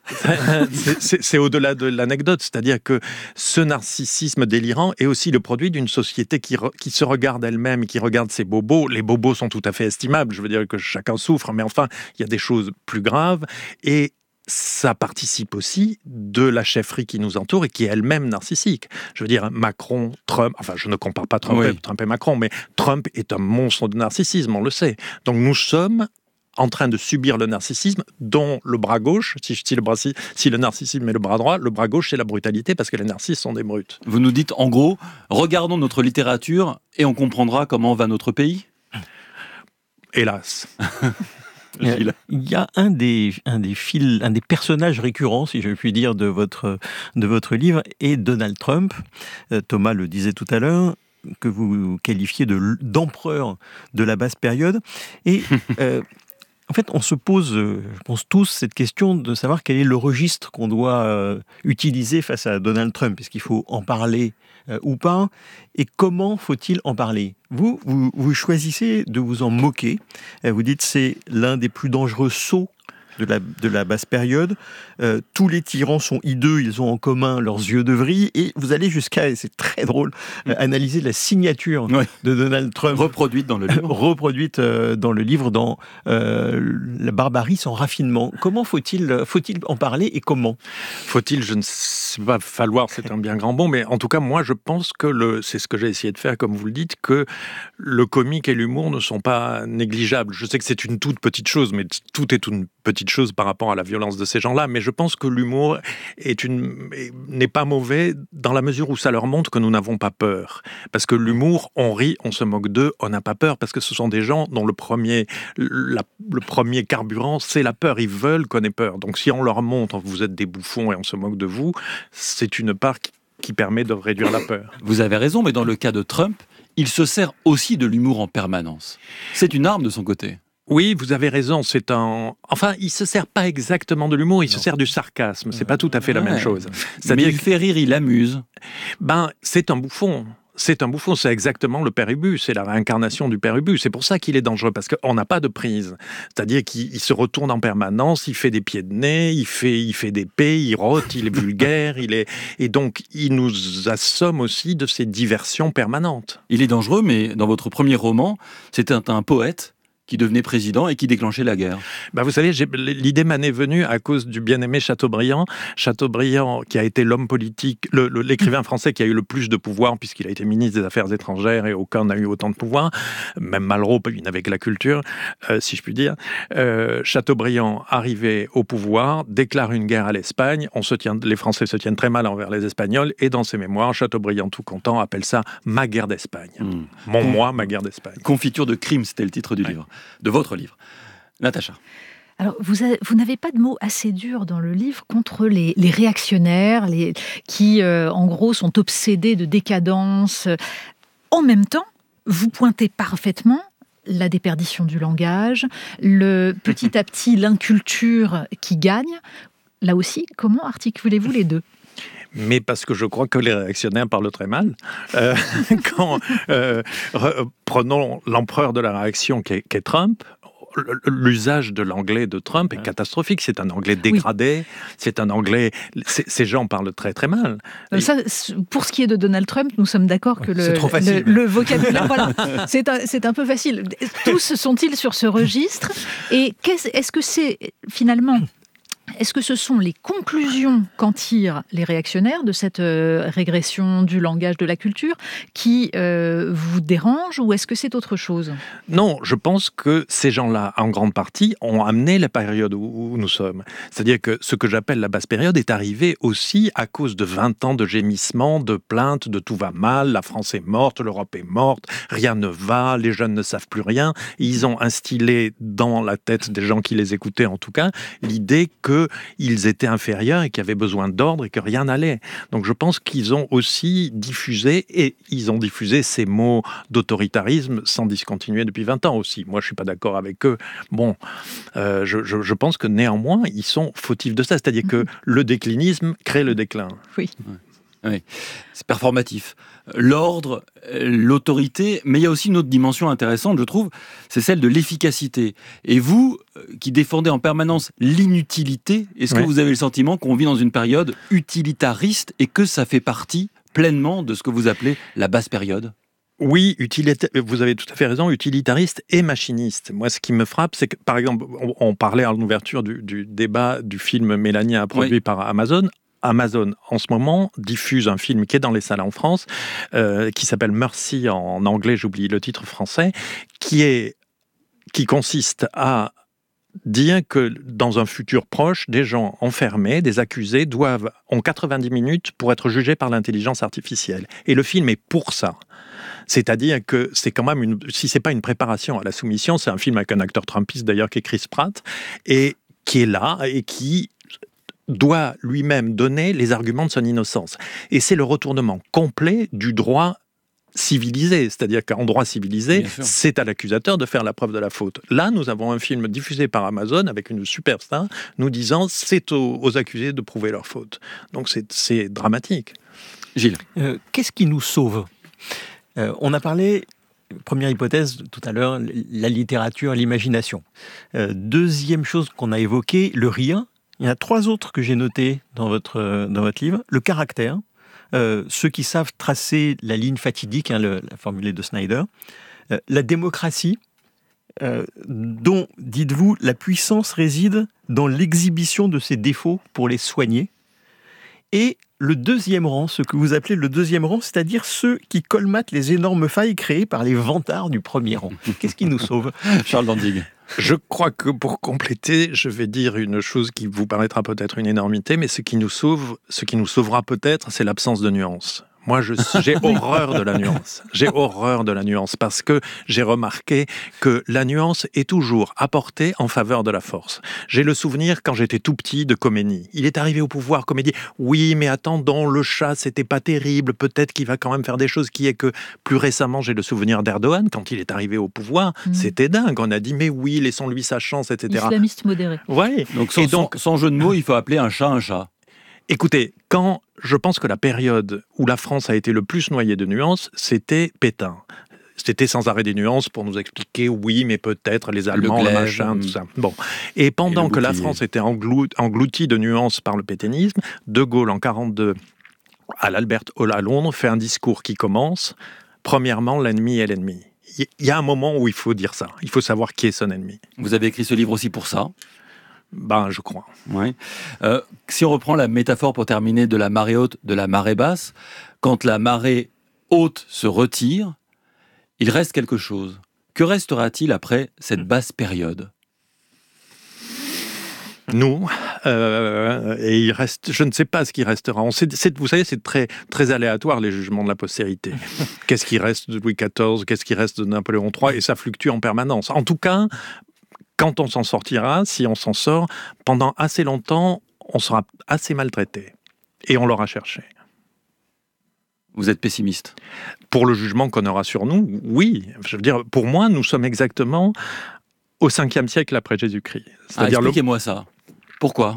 C'est au-delà de l'anecdote. C'est-à-dire que ce narcissisme délirant est aussi le produit d'une société qui se regarde elle-même, qui regarde ses bobos. Les bobos sont tout à fait estimables. Je veux dire que chacun souffre, mais enfin, il y a des choses plus graves. Et ça participe aussi de la chefferie qui nous entoure et qui est elle-même narcissique. Je veux dire, Macron, Trump, enfin je ne compare pas Trump et Macron, mais Trump est un monstre de narcissisme, on le sait. Donc nous sommes en train de subir le narcissisme dont le bras gauche, si le narcissisme est le bras droit, le bras gauche c'est la brutalité parce que les narcisses sont des brutes. Vous nous dites en gros, regardons notre littérature et on comprendra comment va notre pays ? Hélas. Il y a un des personnages récurrents, si je puis dire, de votre livre, est Donald Trump. Thomas le disait tout à l'heure, que vous qualifiez d'empereur de la basse période. Et en fait, on se pose, je pense tous, cette question de savoir quel est le registre qu'on doit utiliser face à Donald Trump. Est-ce qu'il faut en parler ou pas? Et comment faut-il en parler? Vous choisissez de vous en moquer. Vous dites que c'est l'un des plus dangereux sauts de la basse période. Tous les tyrans sont hideux, ils ont en commun leurs yeux de vrille, et vous allez jusqu'à, et c'est très drôle, analyser la signature de Donald Trump. Reproduite dans le livre. Dans la barbarie sans raffinement. Comment faut-il en parler et comment? Faut-il, je ne sais pas, falloir, c'est un bien grand mot, mais en tout cas, moi, je pense que c'est ce que j'ai essayé de faire, comme vous le dites, que le comique et l'humour ne sont pas négligeables. Je sais que c'est une toute petite chose, mais tout est une petite chose par rapport à la violence de ces gens-là, mais je pense que l'humour n'est pas mauvais dans la mesure où ça leur montre que nous n'avons pas peur. Parce que l'humour, on rit, on se moque d'eux, on n'a pas peur, parce que ce sont des gens dont le premier carburant, c'est la peur. Ils veulent qu'on ait peur. Donc si on leur montre que vous êtes des bouffons et on se moque de vous, c'est une part qui permet de réduire la peur. Vous avez raison, mais dans le cas de Trump, il se sert aussi de l'humour en permanence. C'est une arme de son côté. Oui, vous avez raison, Enfin, il se sert pas exactement de l'humour, il se sert du sarcasme, c'est pas tout à fait la même chose. Mais il fait rire, il amuse. C'est un bouffon. C'est exactement le père Ubu, c'est la réincarnation du père Ubu. C'est pour ça qu'il est dangereux, parce qu'on n'a pas de prise. C'est-à-dire qu'il se retourne en permanence, il fait des pieds de nez, il fait des pets, il rote, il est vulgaire, et donc il nous assomme aussi de ces diversions permanentes. Il est dangereux, mais dans votre premier roman, c'était un poète qui devenait président et qui déclenchait la guerre. Vous savez, l'idée m'en est venue à cause du bien-aimé Chateaubriand. Chateaubriand, qui a été l'homme politique, l'écrivain français qui a eu le plus de pouvoir, puisqu'il a été ministre des Affaires étrangères et aucun n'a eu autant de pouvoir. Même Malraux, il n'avait que la culture, si je puis dire. Chateaubriand, arrivé au pouvoir, déclare une guerre à l'Espagne. Les Français se tiennent très mal envers les Espagnols, et dans ses mémoires, Chateaubriand, tout content, appelle ça « ma guerre d'Espagne ». Ma guerre d'Espagne. Confiture de crime, c'était le titre du livre. De votre livre. Natacha. Alors, vous n'avez pas de mots assez durs dans le livre contre les réactionnaires, qui, en gros, sont obsédés de décadence. En même temps, vous pointez parfaitement la déperdition du langage, petit à petit l'inculture qui gagne. Là aussi, comment articulez-vous les deux ? mais parce que je crois que les réactionnaires parlent très mal. Prenons l'empereur de la réaction qu'est Trump. L'usage de l'anglais de Trump est catastrophique. C'est un anglais dégradé. C'est un anglais... Ces gens parlent très très mal. Ça, pour ce qui est de Donald Trump, nous sommes d'accord que le vocabulaire... voilà, c'est un peu facile. Tous sont-ils sur ce registre? Et est-ce que c'est finalement... Est-ce que ce sont les conclusions qu'en tirent les réactionnaires de cette régression du langage de la culture qui vous dérangent, ou est-ce que c'est autre chose? Non, je pense que ces gens-là, en grande partie, ont amené la période où nous sommes. C'est-à-dire que ce que j'appelle la basse période est arrivé aussi à cause de 20 ans de gémissements, de plaintes, de tout va mal, la France est morte, l'Europe est morte, rien ne va, les jeunes ne savent plus rien. Ils ont instillé dans la tête des gens qui les écoutaient, en tout cas, l'idée qu'ils étaient inférieurs et qu'ils avaient besoin d'ordre et que rien n'allait. Donc je pense qu'ils ont aussi diffusé, et ils ont diffusé ces mots d'autoritarisme sans discontinuer depuis 20 ans aussi. Moi, je ne suis pas d'accord avec eux. Bon, je pense que néanmoins, ils sont fautifs de ça. C'est-à-dire que le déclinisme crée le déclin. Oui. Oui, c'est performatif. L'ordre, l'autorité, mais il y a aussi une autre dimension intéressante, je trouve, c'est celle de l'efficacité. Et vous, qui défendez en permanence l'inutilité, est-ce que vous avez le sentiment qu'on vit dans une période utilitariste et que ça fait partie pleinement de ce que vous appelez la basse période ? Oui, vous avez tout à fait raison, utilitariste et machiniste. Moi, ce qui me frappe, c'est que, par exemple, on parlait en ouverture du débat du film Mélania produit par Amazon. Amazon, en ce moment, diffuse un film qui est dans les salles en France, qui s'appelle Mercy en anglais, j'oublie le titre français, qui consiste à dire que dans un futur proche, des gens enfermés, des accusés, ont 90 minutes pour être jugés par l'intelligence artificielle. Et le film est pour ça. C'est-à-dire que c'est quand même, si c'est pas une préparation à la soumission, c'est un film avec un acteur trumpiste d'ailleurs qui est Chris Pratt, et qui est là, et qui doit lui-même donner les arguments de son innocence. Et c'est le retournement complet du droit civilisé. C'est-à-dire qu'en droit civilisé, c'est à l'accusateur de faire la preuve de la faute. Là, nous avons un film diffusé par Amazon avec une superstar nous disant c'est aux accusés de prouver leur faute. Donc c'est dramatique. Gilles. Qu'est-ce qui nous sauve ? On a parlé... Première hypothèse, tout à l'heure, la littérature, l'imagination. Deuxième chose qu'on a évoquée, le rien. Il y en a 3 autres que j'ai notés dans votre livre. Le caractère, ceux qui savent tracer la ligne fatidique, la formule de Snyder. La démocratie, dont, dites-vous, la puissance réside dans l'exhibition de ses défauts pour les soigner. Et le deuxième rang, ce que vous appelez le deuxième rang, c'est-à-dire ceux qui colmatent les énormes failles créées par les vantards du premier rang. Qu'est-ce qui nous sauve ? Charles Dandig. Je crois que pour compléter, je vais dire une chose qui vous paraîtra peut-être une énormité, mais ce qui nous sauvera peut-être, c'est l'absence de nuance. Moi, j'ai horreur de la nuance. J'ai horreur de la nuance parce que j'ai remarqué que la nuance est toujours apportée en faveur de la force. J'ai le souvenir, quand j'étais tout petit, de Khomeini. Il est arrivé au pouvoir, Khomeini. Oui, mais attendons, le chat, c'était pas terrible. Peut-être qu'il va quand même faire des choses qui est que, plus récemment, j'ai le souvenir d'Erdogan. Quand il est arrivé au pouvoir, c'était dingue. On a dit, mais oui, laissons-lui sa chance, etc. Islamiste modéré. Ouais. Donc, sans jeu de mots, il faut appeler un chat un chat. Écoutez, quand je pense que la période où la France a été le plus noyée de nuances, c'était Pétain. C'était sans arrêt des nuances pour nous expliquer, oui, mais peut-être les Allemands, le machin, tout ça. Bon. Et pendant que la France était engloutie de nuances par le pétainisme, De Gaulle, en 1942, à l'Albert Hall à Londres, fait un discours qui commence, premièrement, l'ennemi est l'ennemi. Il y a un moment où il faut dire ça. Il faut savoir qui est son ennemi. Vous avez écrit ce livre aussi pour ça ? Je crois. Ouais. Si on reprend la métaphore pour terminer de la marée haute, de la marée basse, quand la marée haute se retire, il reste quelque chose. Que restera-t-il après cette basse période ? Nous, et il reste, je ne sais pas ce qui restera. Vous savez, c'est très, très aléatoire les jugements de la postérité. Qu'est-ce qui reste de Louis XIV ? Qu'est-ce qui reste de Napoléon III ? Et ça fluctue en permanence. En tout cas, quand on s'en sortira, si on s'en sort, pendant assez longtemps, on sera assez maltraité. Et on l'aura cherché. Vous êtes pessimiste ? Pour le jugement qu'on aura sur nous, oui. Je veux dire, pour moi, nous sommes exactement au 5e siècle après Jésus-Christ. Expliquez-moi ça. Pourquoi ?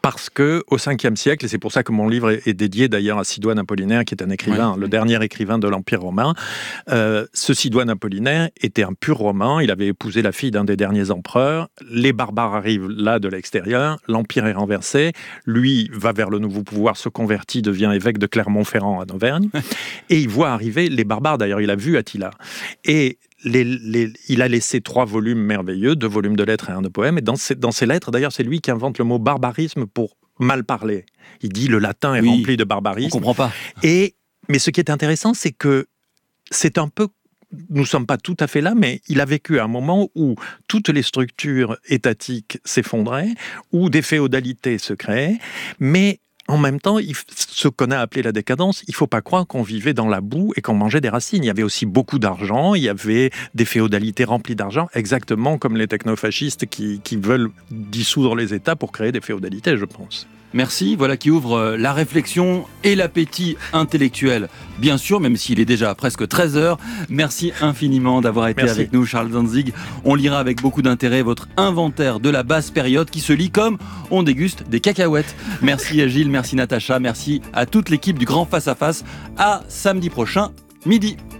Parce que au 5e siècle, et c'est pour ça que mon livre est dédié d'ailleurs à Sidoine Apollinaire, qui est un écrivain, le dernier écrivain de l'Empire romain, ce Sidoine Apollinaire était un pur romain, il avait épousé la fille d'un des derniers empereurs, les barbares arrivent là de l'extérieur, l'Empire est renversé, lui va vers le nouveau pouvoir, se convertit, devient évêque de Clermont-Ferrand en Auvergne, et il voit arriver les barbares, d'ailleurs il a vu Attila, et il a laissé 3 volumes merveilleux, 2 volumes de lettres et 1 de poèmes. Et dans ces lettres, d'ailleurs, c'est lui qui invente le mot barbarisme pour mal parler. Il dit le latin est rempli de barbarisme. On comprend pas. Mais ce qui est intéressant, c'est que c'est un peu... Nous ne sommes pas tout à fait là, mais il a vécu à un moment où toutes les structures étatiques s'effondraient, où des féodalités se créaient, mais... En même temps, ce qu'on a appelé la décadence, il ne faut pas croire qu'on vivait dans la boue et qu'on mangeait des racines. Il y avait aussi beaucoup d'argent, il y avait des féodalités remplies d'argent, exactement comme les technofascistes qui veulent dissoudre les États pour créer des féodalités, je pense. Merci, voilà qui ouvre la réflexion et l'appétit intellectuel, bien sûr, même s'il est déjà presque 13h. Merci infiniment d'avoir été avec nous, Charles Danzig. On lira avec beaucoup d'intérêt votre inventaire de la basse période qui se lit comme on déguste des cacahuètes. Merci à Gilles, merci Natacha, merci à toute l'équipe du Grand Face à Face. À samedi prochain, midi.